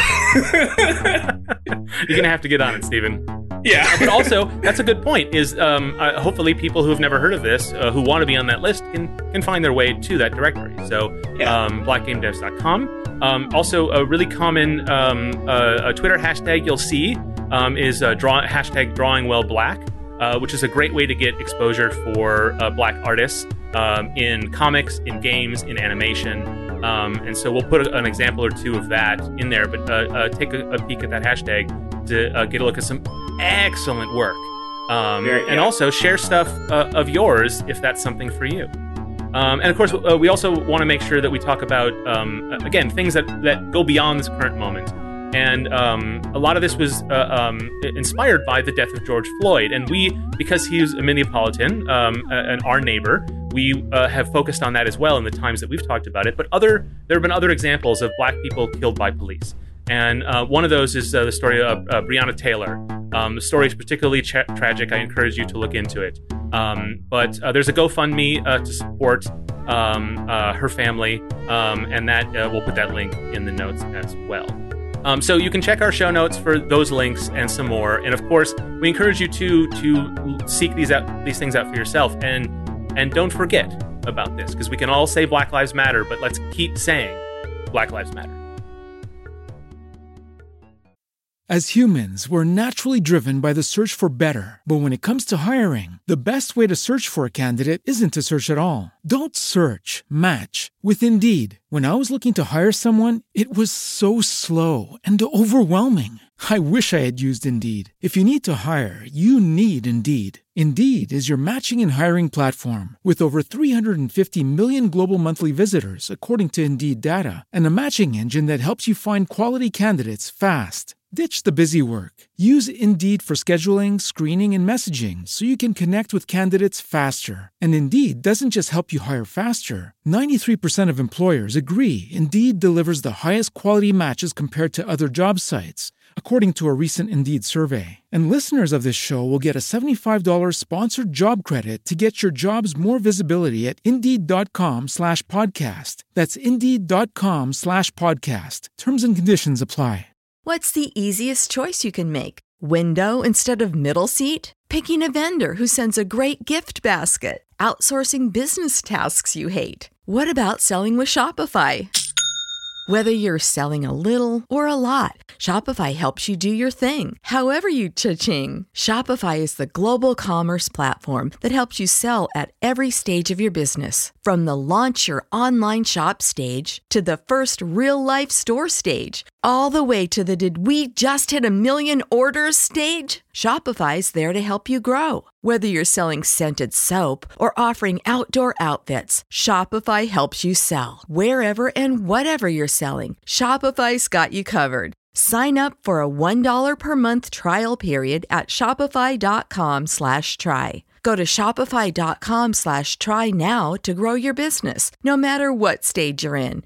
You're going to have to get on it, Steven.
Yeah.
But also, that's a good point, is hopefully people who have never heard of this, who want to be on that list, can find their way to that directory. So blackgamedevs.com. Also, a really common Twitter hashtag you'll see is hashtag drawingwellblack, which is a great way to get exposure for black artists in comics, in games, in animation. And so we'll put an example or two of that in there, but take a peek at that hashtag to get a look at some excellent work. And also share stuff of yours if that's something for you. And of course, we also want to make sure that we talk about, again, things that go beyond this current moment. And a lot of this was inspired by the death of George Floyd. And we, because he's a Minneapolitan and our neighbor, we have focused on that as well in the times that we've talked about it. But there have been other examples of black people killed by police. And one of those is the story of Breonna Taylor. The story is particularly tragic. I encourage you to look into it. But there's a GoFundMe to support her family, and that we'll put that link in the notes as well. So you can check our show notes for those links and some more. And of course, we encourage you to seek these things out for yourself. And And don't forget about this, because we can all say Black Lives Matter, but let's keep saying Black Lives Matter.
As humans, we're naturally driven by the search for better. But when it comes to hiring, the best way to search for a candidate isn't to search at all. Don't search, match with Indeed. When I was looking to hire someone, it was so slow and overwhelming. I wish I had used Indeed. If you need to hire, you need Indeed. Indeed is your matching and hiring platform with over 350 million global monthly visitors, according to Indeed data, and a matching engine that helps you find quality candidates fast. Ditch the busy work. Use Indeed for scheduling, screening, and messaging so you can connect with candidates faster. And Indeed doesn't just help you hire faster. 93% of employers agree Indeed delivers the highest quality matches compared to other job sites, according to a recent Indeed survey. And listeners of this show will get a $75 sponsored job credit to get your jobs more visibility at Indeed.com/podcast. That's Indeed.com/podcast. Terms and conditions apply.
What's the easiest choice you can make? Window instead of middle seat? Picking a vendor who sends a great gift basket? Outsourcing business tasks you hate? What about selling with Shopify? Whether you're selling a little or a lot, Shopify helps you do your thing, however you cha-ching. Shopify is the global commerce platform that helps you sell at every stage of your business. From the launch your online shop stage to the first real-life store stage, all the way to the did we just hit 1 million orders stage. Shopify's there to help you grow. Whether you're selling scented soap or offering outdoor outfits, Shopify helps you sell. Wherever and whatever you're selling, Shopify's got you covered. Sign up for a $1 per month trial period at shopify.com/try. Go to shopify.com/try now to grow your business, no matter what stage you're in.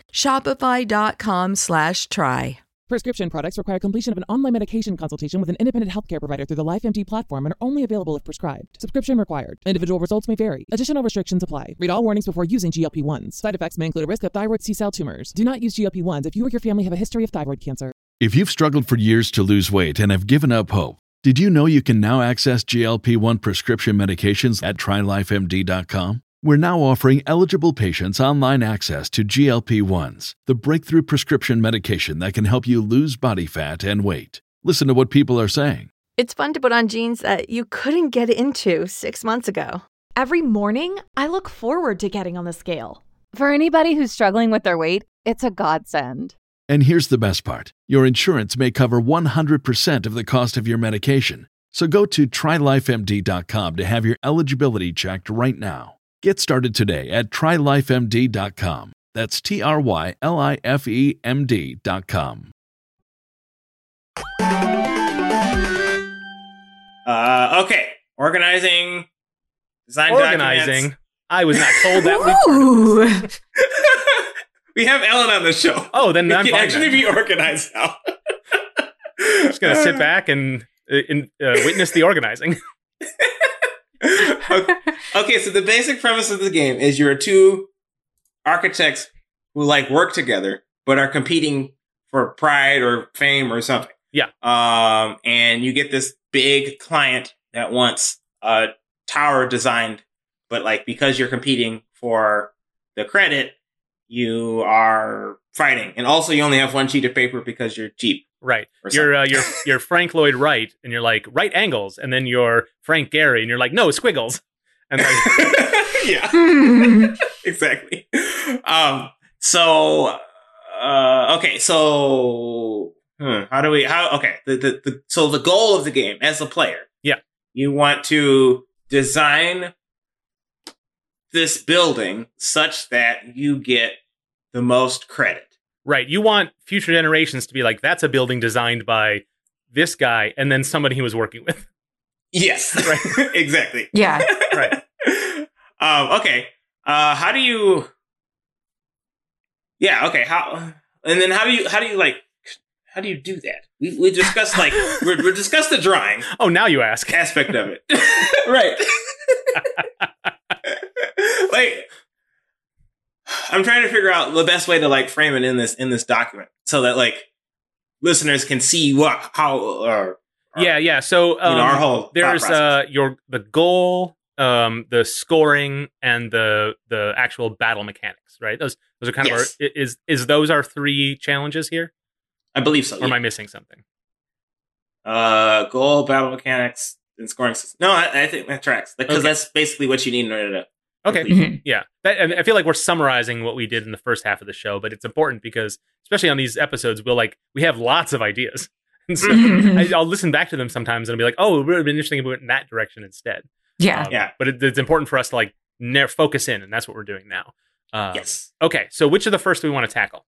Shopify.com/try.
Prescription products require completion of an online medication consultation with an independent healthcare provider through the LifeMD platform and are only available if prescribed. Subscription required. Individual results may vary. Additional restrictions apply. Read all warnings before using GLP-1s. Side effects may include a risk of thyroid C-cell tumors. Do not use GLP-1s if you or your family have a history of thyroid cancer.
If you've struggled for years to lose weight and have given up hope, did you know you can now access GLP-1 prescription medications at TryLifeMD.com? We're now offering eligible patients online access to GLP-1s, the breakthrough prescription medication that can help you lose body fat and weight. Listen to what people are saying.
It's fun to put on jeans that you couldn't get into 6 months ago.
Every morning, I look forward to getting on the scale. For anybody who's struggling with their weight, it's a godsend.
And here's the best part. Your insurance may cover 100% of the cost of your medication. So go to TryLifeMD.com to have your eligibility checked right now. Get started today at TryLifeMD.com. That's TryLifeMD.com.
Okay. Organizing. Design documents.
I was not told that.
We have Ellen on the show.
Oh, then I'm
fine. Actually,
then.
be organized now.
I'm just gonna sit back and witness the organizing.
Okay, so the basic premise of the game is you're two architects who work together, but are competing for pride or fame or something.
Yeah.
And you get this big client that wants a tower designed, but because you're competing for the credit, you are fighting. And also you only have one sheet of paper because you're cheap.
Right. You're Frank Lloyd Wright, and you're like, right angles. And then you're Frank Gehry, and you're like, no, squiggles. And
yeah, exactly. Okay. So so the goal of the game as a player.
Yeah.
You want to design this building such that you get the most credit.
Right. You want future generations to be like, that's a building designed by this guy and then somebody he was working with.
Yes. Right. Exactly.
Yeah.
Right. Okay. How do you? Yeah. Okay. How do you do that? We discussed we discussed the drawing.
Oh, now you ask.
Aspect of it. Right. I'm trying to figure out the best way to frame it in this document so that listeners can see
how. Yeah. So
our whole
there's the goal. the scoring and the actual battle mechanics, right? Those are kind of is those our 3 challenges here?
I believe so.
Or am I missing something?
Goal, battle mechanics, and scoring system. No, I think that tracks because that's basically what you need in order to.
Okay. Yeah. I feel like we're summarizing what we did in the first half of the show, but it's important because, especially on these episodes, we have lots of ideas. And so I'll listen back to them sometimes and I'll be like, oh, it would have been interesting if we went in that direction instead.
Yeah.
But it's important for us to like focus in, and that's what we're doing now.
Yes.
Okay. So which of the first do we want to tackle?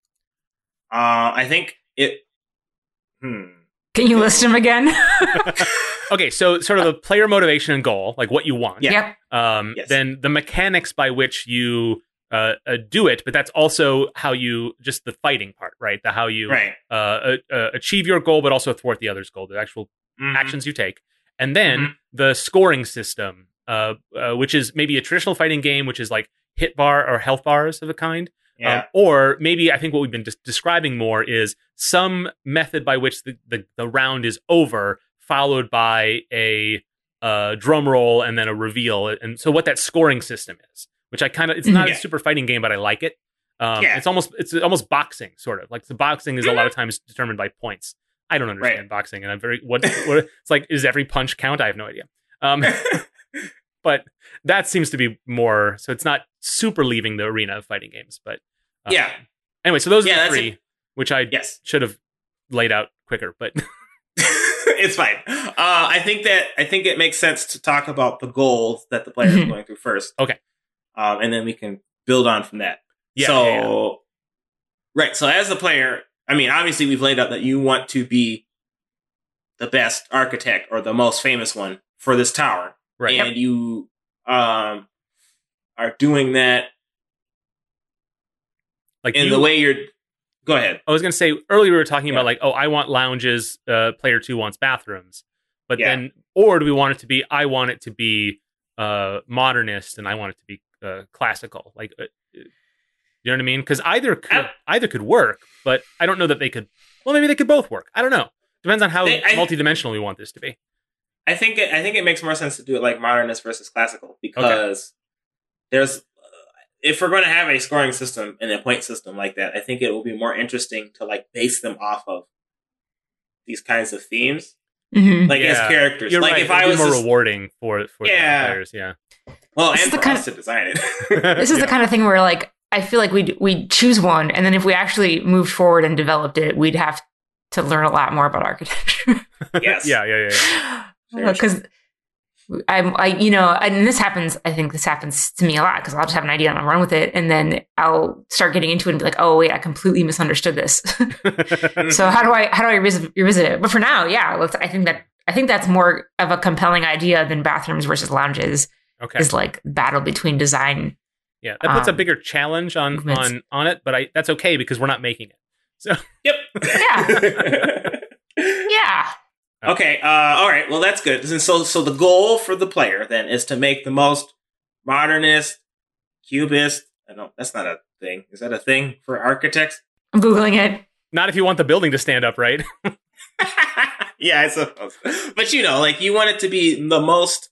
I think it.
Can you list them again?
Okay, so sort of the player motivation and goal, like what you want.
Yep.
Then the mechanics by which you do it, but that's also how you, just the fighting part, right? How you achieve your goal, but also thwart the other's goal, the actual actions you take. And then the scoring system, which is maybe a traditional fighting game, which is like hit bar or health bars of a kind.
Yeah.
Or maybe I think what we've been describing more is some method by which the round is over, followed by a drum roll and then a reveal. And so what that scoring system is, which I kind of, it's not a super fighting game, but I like it. It's almost boxing, sort of. Like the boxing is a lot of times determined by points. I don't understand boxing, and I'm very, what it's like, is every punch count? I have no idea. But that seems to be more, so it's not super leaving the arena of fighting games, but anyway, so those are the 3, which I should have laid out quicker, but
it's fine. I think it makes sense to talk about the goals that the player is going through first.
Okay.
And then we can build on from that. So as the player, I mean, obviously we've laid out that you want to be the best architect or the most famous one for this tower.
Right.
And you are doing that
like
in the way you're... Go ahead.
I was going to say, earlier we were talking about like, I want lounges, player 2 wants bathrooms. But then, or do we want it to be, I want it to be modernist and I want it to be classical? Like, you know what I mean? Because either could work, but I don't know that they could... Well, maybe they could both work. I don't know. Depends on how multidimensional we want this to be.
I think it makes more sense to do it like modernist versus classical because there's if we're going to have a scoring system and a point system like that, I think it will be more interesting to like base them off of these kinds of themes, like as characters.
You're
like
right.
if I was
more rewarding for the players,
Well, and for us to design it.
This is the kind of thing where like I feel like we'd choose one, and then if we actually moved forward and developed it, we'd have to learn a lot more about architecture.
Yes.
Yeah.
Because and this happens. I think this happens to me a lot because I'll just have an idea and I'll run with it, and then I'll start getting into it and be like, "Oh wait, I completely misunderstood this." So how do I revisit it? But for now, I think that's more of a compelling idea than bathrooms versus lounges.
Okay,
is like battle between design.
Yeah, that puts a bigger challenge on it, but that's okay because we're not making it. So
yep,
yeah.
Okay, all right, well, that's good. And so the goal for the player, then, is to make the most modernist, cubist... that's not a thing. Is that a thing for architects?
I'm Googling it.
Not if you want the building to stand up, right?
Yeah, I suppose. But, you want it to be the most,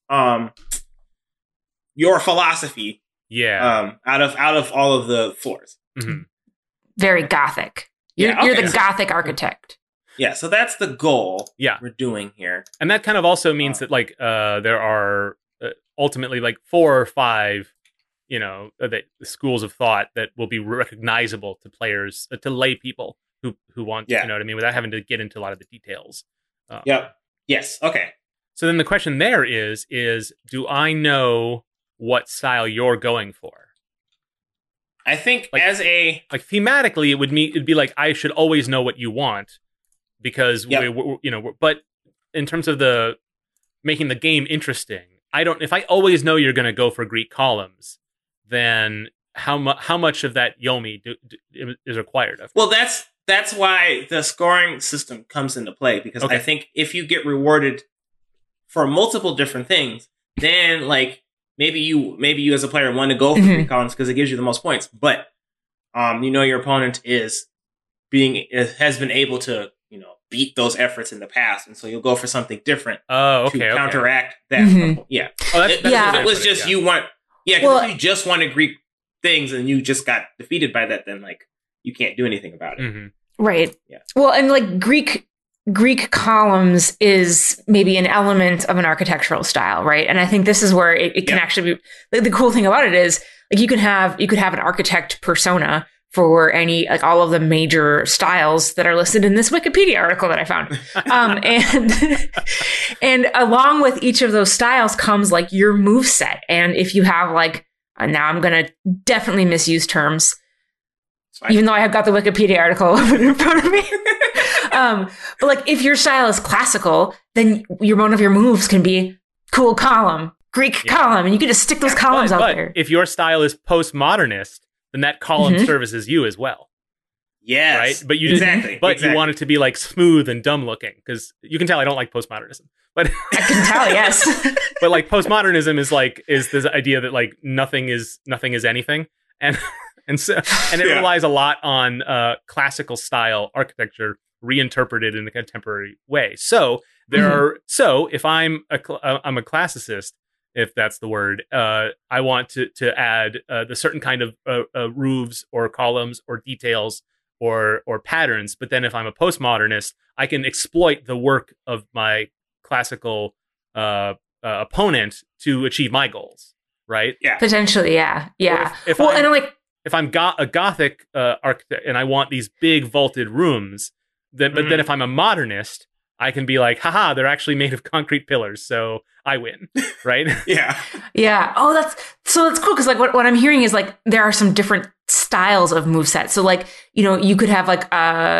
your philosophy.
Yeah.
Out of all of the floors.
Mm-hmm.
Very Gothic. You're the Gothic architect.
Yeah, so that's the goal
we're
doing here.
And that kind of also means that, like, there are ultimately, like, 4 or 5, the schools of thought that will be recognizable to players, to lay people who want, you know what I mean, without having to get into a lot of the details.
Yep. Yes, okay.
So then the question there is do I know what style you're going for?
I think
thematically, it'd be like, I should always know what you want. Because but in terms of the making the game interesting, if I always know you're going to go for Greek columns, then how much of that Yomi is required of?
Well, that's why the scoring system comes into play, because I think if you get rewarded for multiple different things, then like maybe you as a player want to go for Greek columns because it gives you the most points, but your opponent has been able to beat those efforts in the past, and so you'll go for something different
to
counteract that.
Mm-hmm.
Yeah.
That's
If it was just you want, because if you just wanted Greek things and you just got defeated by that, then like you can't do anything about it.
Mm-hmm.
Right.
Yeah.
Well, and like Greek columns is maybe an element of an architectural style, right? And I think this is where it can actually be. The cool thing about it is like you could have an architect persona for any, like all of the major styles that are listed in this Wikipedia article that I found. And along with each of those styles comes like your move set. And if you have like, now I'm going to definitely misuse terms, even though I have got the Wikipedia article open in front of me. But like if your style is classical, then one of your moves can be cool column, Greek column, and you can just stick those columns out there.
If your style is postmodernist, then that column services you as well.
Yes.
Right? But you you want it to be like smooth and dumb looking, because you can tell I don't like postmodernism. But
I can tell, yes.
But like postmodernism is this idea that like nothing is anything. And it relies a lot on classical style architecture reinterpreted in a contemporary way. So if I'm a classicist, if that's the word, I want to add the certain kind of roofs or columns or details or patterns. But then if I'm a postmodernist, I can exploit the work of my classical opponent to achieve my goals. Right?
Yeah.
Potentially, yeah.
If I'm a Gothic architect and I want these big vaulted rooms, then if I'm a modernist, I can be like, haha, they're actually made of concrete pillars, so I win, right?
Yeah.
Yeah. Oh, that's cool, because like what I'm hearing is like there are some different styles of movesets. So like, you could have like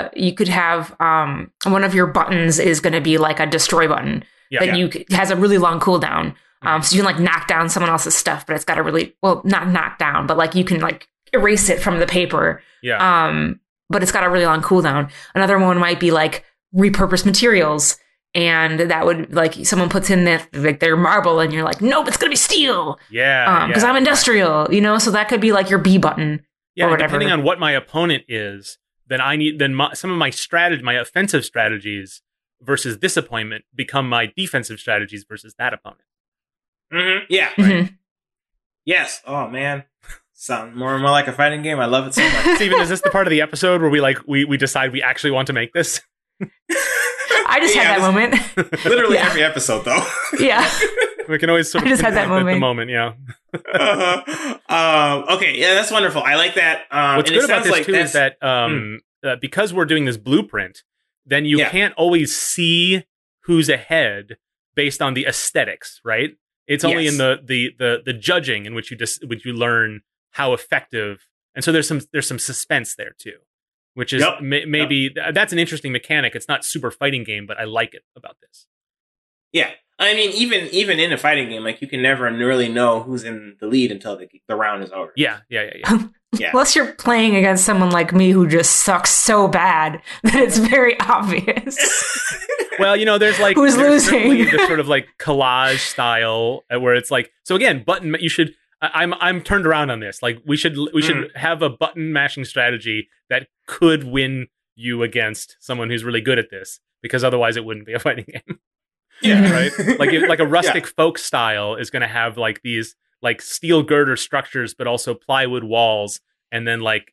one of your buttons is going to be like a destroy button has a really long cooldown. So you can like knock down someone else's stuff, but it's got a really, well, not knock down, but like you can like erase it from the paper.
Yeah.
But it's got a really long cooldown. Another one might be like repurposed materials. And that would like someone puts in their marble and you're like, nope, it's going to be steel.
Yeah.
Because I'm industrial, so that could be like your B button.
Yeah.
Or whatever.
Depending on what my opponent is, then some of my my offensive strategies versus disappointment become my defensive strategies versus that opponent.
Mm-hmm. Yeah. Right. Yes. Oh man. Sound more and more like a fighting game. I love it so much.
Steven, is this the part of the episode where we decide we actually want to make this?
I just had that moment.
Literally every episode, though.
Yeah.
We can always sort of
I just had that moment.
At the moment, yeah.
Okay, yeah, that's wonderful. I like that.
What's good about this, too, is that because we're doing this blueprint, then you can't always see who's ahead based on the aesthetics, right? It's only in the judging in which you learn how effective, and so there's some suspense there too, which is maybe that's an interesting mechanic. It's not super fighting game, but I like it about this.
Yeah, I mean, even in a fighting game, like you can never really know who's in the lead until the round is over.
Yeah.
Yeah.
Unless you're playing against someone like me who just sucks so bad that it's very obvious.
Well, there's like
who's losing
this sort of like collage style where it's like, so again, you should. I'm turned around on this. Like we should have a button mashing strategy that could win you against someone who's really good at this, because otherwise it wouldn't be a fighting game.
Yeah,
right. Like a rustic folk style is going to have like these like steel girder structures, but also plywood walls, and then like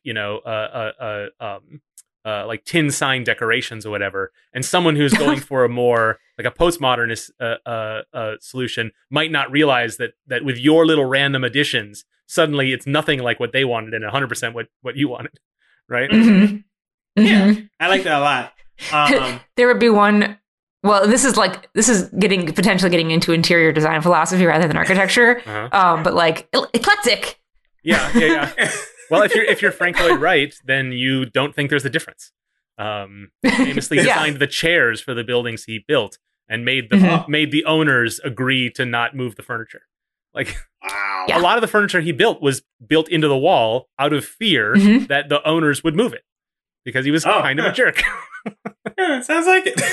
like tin sign decorations or whatever. And someone who's going for a more like a postmodernist solution might not realize that with your little random additions, suddenly it's nothing like what they wanted and 100% what you wanted, right?
Mm-hmm.
Yeah, I like that a lot.
There would be one. Well, this is potentially getting into interior design philosophy rather than architecture, but like eclectic.
Yeah. Well, if you're Frank Lloyd Wright, then you don't think there's a difference. He famously designed the chairs for the buildings he built and made the owners agree to not move the furniture. Like, wow. A lot of the furniture he built was built into the wall out of fear that the owners would move it, because he was kind of a jerk.
Yeah, sounds like it.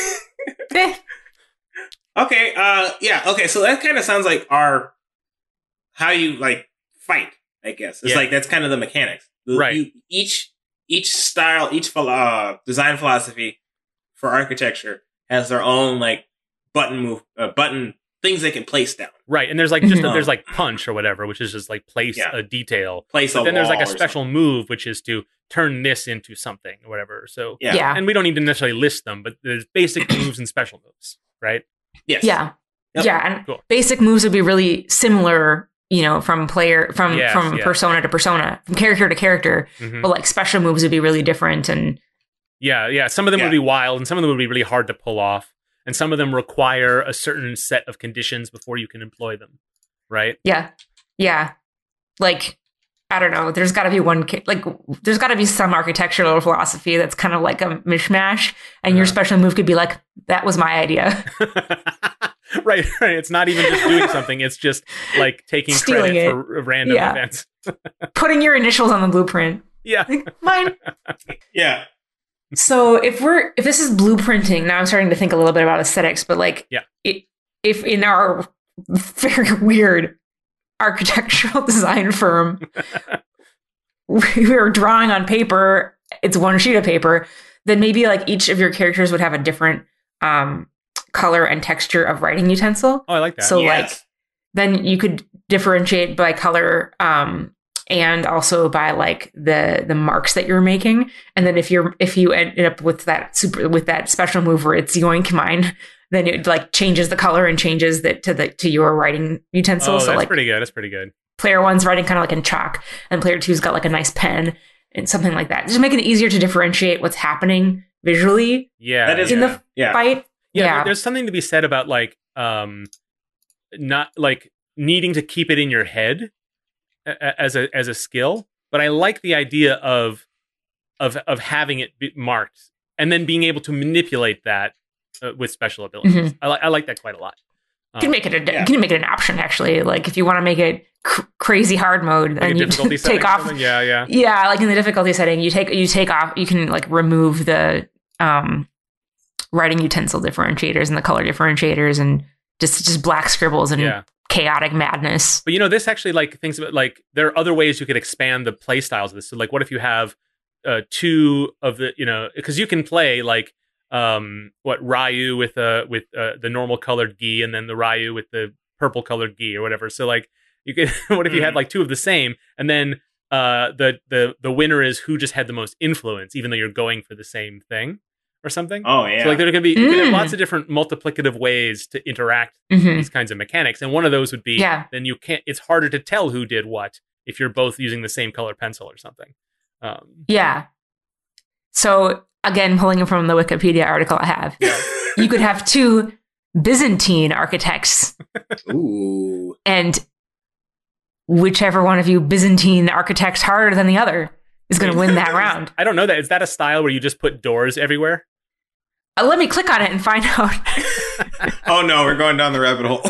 Okay. Okay. So that kind of sounds like how you like fight. I guess it's like that's kind of the mechanics,
right?
Each style, each design philosophy for architecture has their own like button things they can place down.
Right, and there's like there's like punch or whatever, which is just like place a detail. But then there's like a special move, which is to turn this into something or whatever. So and we don't need to necessarily list them, but there's basic moves and special moves, right?
Yes. Yeah. Yep. Yeah, and basic moves would be really similar, from persona to persona, from character to character. But like special moves would be really different, and
some of them would be wild, and some of them would be really hard to pull off, and some of them require a certain set of conditions before you can employ them, right?
Yeah. Like, I don't know. There's got to be there's got to be some architectural philosophy that's kind of like a mishmash, and your special move could be like, that was my idea.
Right. It's not even just doing something. It's just like taking
Stealing
credit for random events.
Putting your initials on the blueprint.
Yeah.
Mine.
Yeah.
So if this is blueprinting, now I'm starting to think a little bit about aesthetics, but like, if in our very weird architectural design firm, we were drawing on paper, it's one sheet of paper, then maybe like each of your characters would have a different color and texture of writing utensil.
Oh, I like that.
So like, then you could differentiate by color, and also by like the marks that you're making. And then if you ended up with that special move where it's yoink mine, then it like changes the color and changes that to your writing utensil.
So
that's
like pretty good. That's pretty good.
Player one's writing kind of like in chalk, and player two's got like a nice pen and something like that. Just making it easier to differentiate what's happening visually.
Yeah,
that is
in the fight.
Yeah, there's something to be said about like not like needing to keep it in your head as a skill, but I like the idea of having it marked and then being able to manipulate that with special abilities. I like that quite a lot.
You can make it an option actually. Like if you want to make it crazy hard mode,
like
and you take off. Yeah, like in the difficulty setting, you take off. You can like remove the writing utensil differentiators and the color differentiators and just black scribbles and chaotic madness.
But this actually like thinks about like there are other ways you could expand the play styles of this. So like what if you have two of the because you can play like Ryu with the normal colored gi and then the Ryu with the purple colored gi or whatever. So like you could what if you had like two of the same and then the winner is who just had the most influence even though you're going for the same thing or something.
Oh yeah.
So like there can be you can have lots of different multiplicative ways to interact with these kinds of mechanics, and one of those would be then you can't. It's harder to tell who did what if you're both using the same color pencil or something.
So again, pulling from the Wikipedia article I have, you could have two Byzantine architects.
Ooh.
And whichever one of you Byzantine architects harder than the other is going to win that round.
I don't know that. Is that a style where you just put doors everywhere?
Let me click on it and find out.
Oh no, we're going down the rabbit hole.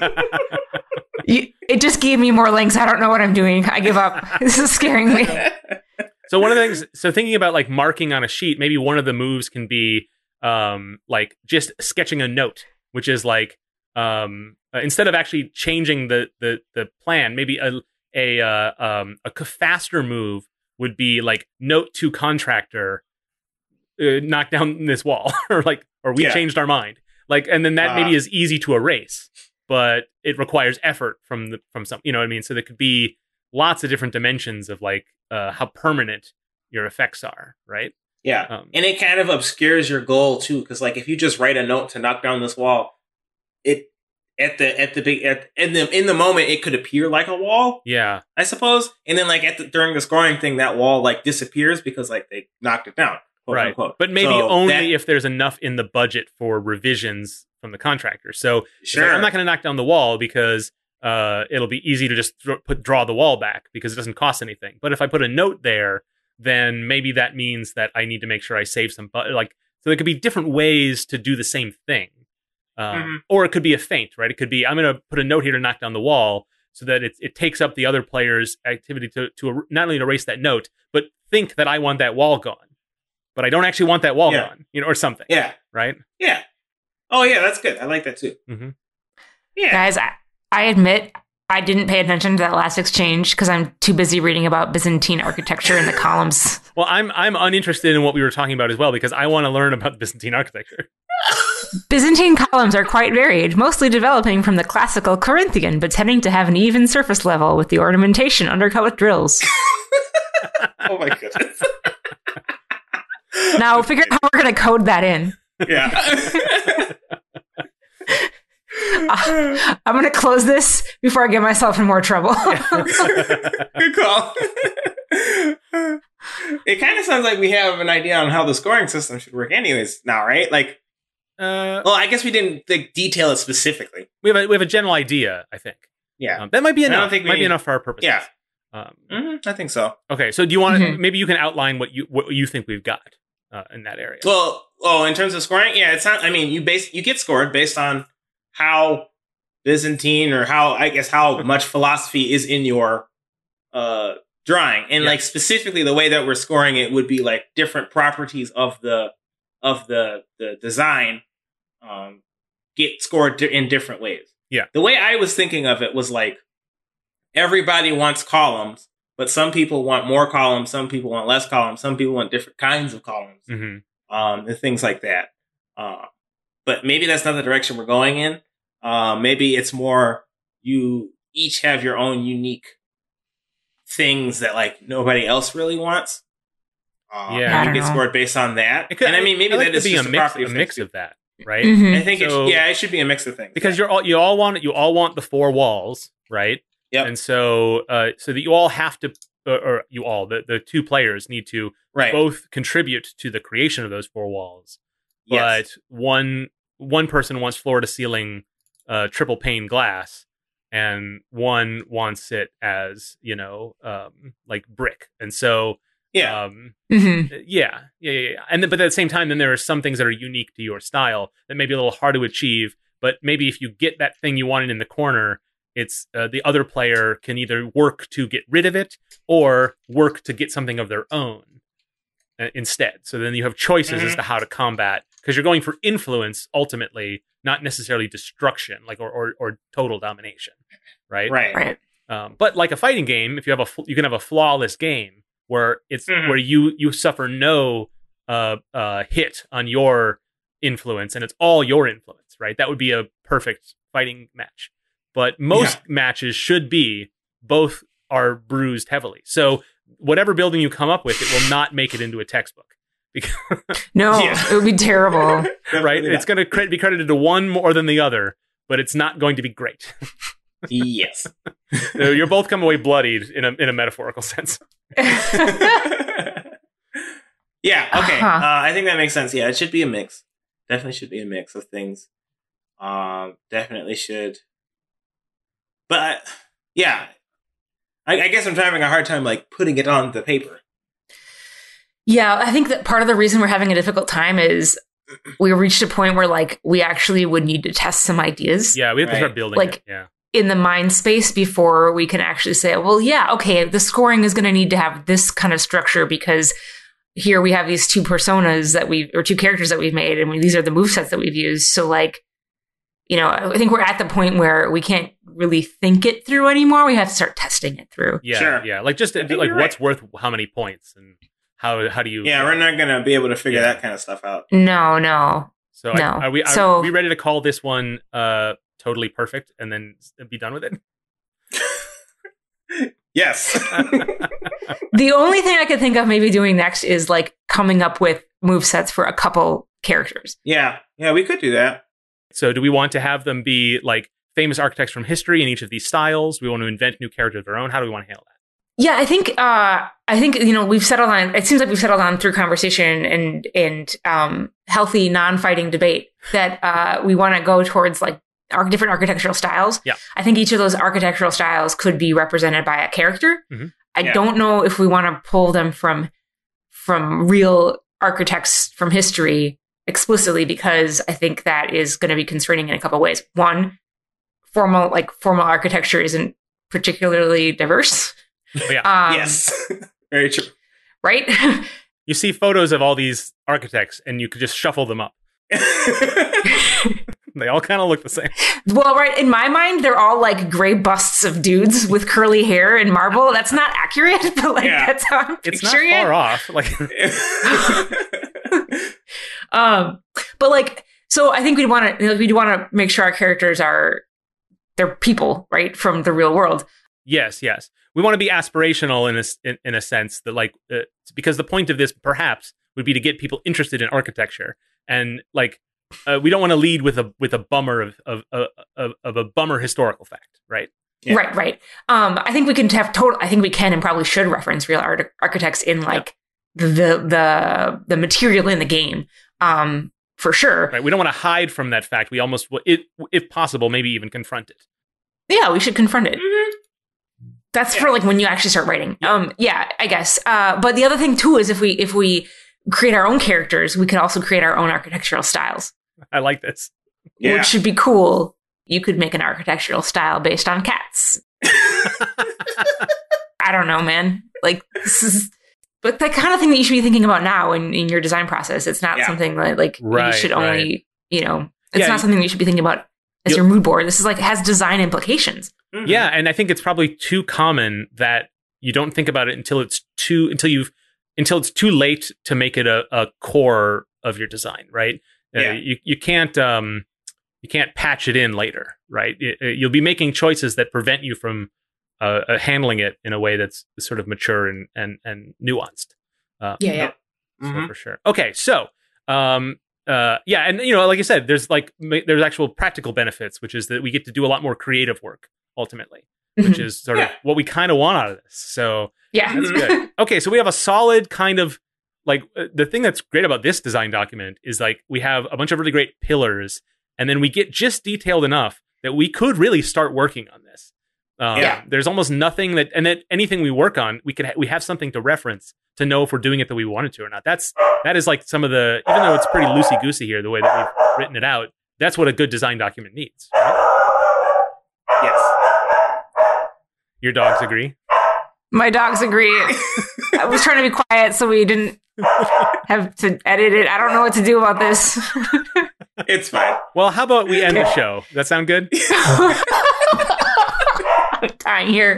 It just gave me more links. I don't know what I'm doing. I give up. This is scaring me.
So one of the things, thinking about like marking on a sheet, maybe one of the moves can be like just sketching a note, which is like instead of actually changing the plan, maybe a faster move would be like note to contractor, knock down this wall, or we changed our mind, like, and then that maybe is easy to erase, but it requires effort from some, you know what I mean? So there could be lots of different dimensions of like how permanent your effects are, right?
Yeah, and it kind of obscures your goal too, because like if you just write a note to knock down this wall, it in the moment it could appear like a wall.
Yeah,
I suppose, and then like during the scoring thing, that wall like disappears because like they knocked it down, quote
right?
Unquote.
But maybe only if there's enough in the budget for revisions from the contractor. So
sure,
like, I'm not going to knock down the wall because it'll be easy to just draw the wall back because it doesn't cost anything. But if I put a note there, then maybe that means that I need to make sure I save some so there could be different ways to do the same thing. Or it could be a feint, right? It could be, I'm going to put a note here to knock down the wall so that it takes up the other player's activity to not only erase that note, but think that I want that wall gone. But I don't actually want that wall gone, or something.
Yeah.
Right?
Yeah. Oh, yeah, that's good. I like that too.
Mm-hmm.
Yeah.
Guys, I admit I didn't pay attention to that last exchange because I'm too busy reading about Byzantine architecture in the columns.
Well, I'm uninterested in what we were talking about as well because I want to learn about Byzantine architecture.
Byzantine columns are quite varied, mostly developing from the classical Corinthian, but tending to have an even surface level with the ornamentation undercut with drills.
Oh my goodness.
Now figure out how we're going to code that in.
Yeah.
I'm going to close this before I get myself in more trouble.
Good call. It kind of sounds like we have an idea on how the scoring system should work anyways now, right? Like, well, I guess we didn't detail it specifically.
We have a general idea, I think.
Yeah.
That might be enough.
I don't think
might be enough for our purposes.
Yeah. I think so.
Okay, so do you want to, maybe you can outline what you think we've got in that area?
Well, in terms of scoring, yeah, it's not, I mean, you get scored based on how Byzantine or how much philosophy is in your drawing. And like specifically the way that we're scoring it would be like different properties of the design get scored in different ways.
Yeah.
The way I was thinking of it was like everybody wants columns, but some people want more columns, some people want less columns, some people want different kinds of columns, and things like that. But maybe that's not the direction we're going in. Maybe it's more you each have your own unique things that like nobody else really wants. You get scored based on that.
And
I mean, maybe that is
be
just
a mix of that, right?
I think it should be a mix of things
because you all want the four walls, right?
Yep.
And so that you all have to, or you all the two players need to both contribute to the creation of those four walls. But one person wants floor to ceiling triple pane glass, and one wants it as like brick, and so and then but at the same time, then there are some things that are unique to your style that may be a little hard to achieve. But maybe if you get that thing you wanted in the corner, it's the other player can either work to get rid of it or work to get something of their own instead. So then you have choices as to how to combat, because you're going for influence ultimately, not necessarily destruction, like or total domination, right?
Right.
But like a fighting game, if you have you can have a flawless game where it's where you suffer no hit on your influence and it's all your influence, right? That would be a perfect fighting match. But most matches should be both are bruised heavily. So whatever building you come up with, it will not make it into a textbook.
No, it would be terrible.
Right? It's going to be credited to one more than the other, but it's not going to be great.
Yes.
So you'll both come away bloodied in a metaphorical sense.
Yeah, okay. I think that makes sense. Yeah, it should be a mix. Definitely should be a mix of things. Definitely should. But, yeah. I guess I'm having a hard time, like, putting it on the paper.
Yeah, I think that part of the reason we're having a difficult time is we reached a point where, like, we actually would need to test some ideas.
Yeah, we have to start building it. Yeah.
In the mind space before we can actually say, well, yeah, okay, the scoring is going to need to have this kind of structure because here we have these two personas or two characters that we've made, and these are the movesets that we've used. So, like, I think we're at the point where we can't really think it through anymore. We have to start testing it through.
Yeah,
sure.
Yeah. Like just like what's worth how many points and how do you?
Yeah, we're not gonna be able to figure that kind of stuff out.
No.
So
no.
Are we ready to call this one totally perfect and then be done with it?
Yes.
The only thing I could think of maybe doing next is like coming up with movesets for a couple characters.
Yeah, we could do that.
So do we want to have them be like famous architects from history in each of these styles? Do we want to invent new characters of their own? How do we want to handle that?
Yeah, I think we've settled on. It seems like we've settled on through conversation and healthy non-fighting debate that we want to go towards like different architectural styles.
Yeah,
I think each of those architectural styles could be represented by a character.
Mm-hmm.
I don't know if we want to pull them from real architects from history explicitly, because I think that is going to be constraining in a couple of ways. One, formal architecture isn't particularly diverse.
Oh, yeah.
Yes. Very true.
Right?
You see photos of all these architects and you could just shuffle them up. They all kind of look the same.
Well, right. In my mind, they're all like gray busts of dudes with curly hair and marble. That's not accurate, but like that's how I'm picturing it.
It's not far off. Like,
but like, so I think we want to make sure our characters they're people, right, from the real world.
Yes. We want to be aspirational in a sense that like because the point of this perhaps would be to get people interested in architecture, and like we don't want to lead with a bummer of a bummer historical fact, right?
Yeah. Right. I think we can I think we can and probably should reference real architects in like the material in the game, for sure.
Right. We don't want to hide from that fact. We almost, if possible, maybe even confront it.
Yeah, we should confront it. Mm-hmm. That's for like when you actually start writing. I guess. But the other thing too is if we create our own characters, we can also create our own architectural styles.
I like this.
Which should be cool. You could make an architectural style based on cats. I don't know, man. Like this is, but that kind of thing that you should be thinking about now in your design process. It's not something that you should only, it's not something you should be thinking about as your mood board. This is like has design implications.
Mm-hmm. Yeah, and I think it's probably too common that you don't think about it until it's too late to make it a core of your design, right? Yeah. You can't patch it in later, right? You'll be making choices that prevent you from handling it in a way that's sort of mature and nuanced.
Mm-hmm.
For sure. Okay, so and like I said, there's actual practical benefits, which is that we get to do a lot more creative work ultimately, which is sort of what we kind of want out of this. So that's good. Okay, so we have a solid kind of like the thing that's great about this design document is like we have a bunch of really great pillars, and then we get just detailed enough that we could really start working on this. There's almost nothing that anything we work on, we have something to reference to know if we're doing it the way we wanted to or not. That is like some of the, even though it's pretty loosey goosey here, the way that we've written it out, that's what a good design document needs. Right?
Yes.
Your dogs agree?
My dogs agree. I was trying to be quiet so we didn't have to edit it. I don't know what to do about this.
It's fine.
Well, how about we end the show? Does that sound good?
I'm dying here.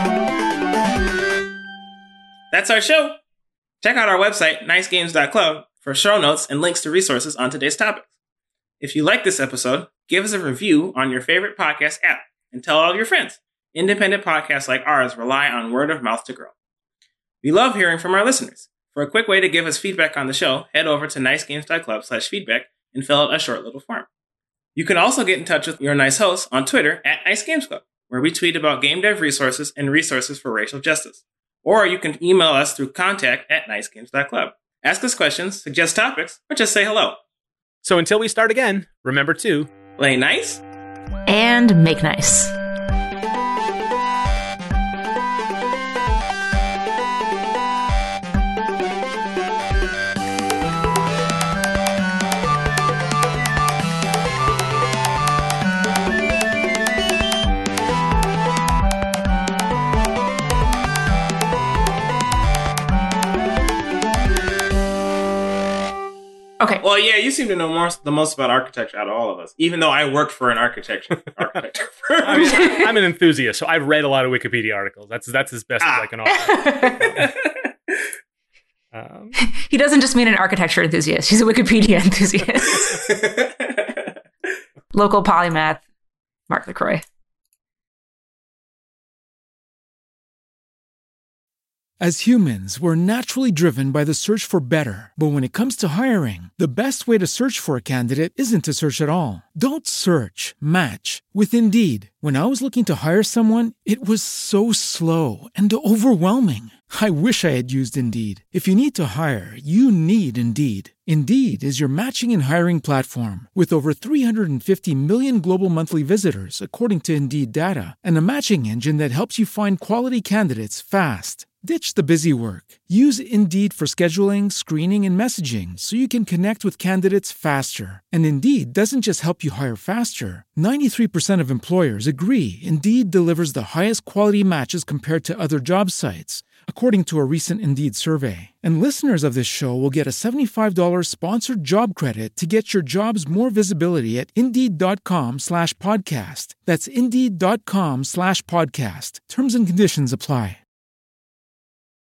That's our show. Check out our website, nicegames.club, for show notes and links to resources on today's topics. If you like this episode, give us a review on your favorite podcast app and tell all your friends. Independent podcasts like ours rely on word of mouth to grow. We love hearing from our listeners. For a quick way to give us feedback on the show, head over to nicegames.club/feedback and fill out a short little form. You can also get in touch with your nice host on Twitter at NiceGamesClub, where we tweet about game dev resources and resources for racial justice. Or you can email us through contact@nicegames.club. Ask us questions, suggest topics, or just say hello.
So until we start again, remember to
play nice
and make nice. Okay.
Well, yeah, you seem to know the most about architecture out of all of us, even though I worked for an architecture firm.
I'm an enthusiast, so I've read a lot of Wikipedia articles. That's as best as I can offer.
He doesn't just mean an architecture enthusiast. He's a Wikipedia enthusiast. Local polymath, Mark LaCroix.
As humans, we're naturally driven by the search for better. But when it comes to hiring, the best way to search for a candidate isn't to search at all. Don't search, match with Indeed. When I was looking to hire someone, it was so slow and overwhelming. I wish I had used Indeed. If you need to hire, you need Indeed. Indeed is your matching and hiring platform with over 350 million global monthly visitors, according to Indeed data, and a matching engine that helps you find quality candidates fast. Ditch the busy work. Use Indeed for scheduling, screening, and messaging so you can connect with candidates faster. And Indeed doesn't just help you hire faster. 93% of employers agree Indeed delivers the highest quality matches compared to other job sites, according to a recent Indeed survey. And listeners of this show will get a $75 sponsored job credit to get your jobs more visibility at Indeed.com/podcast. That's Indeed.com/podcast. Terms and conditions apply.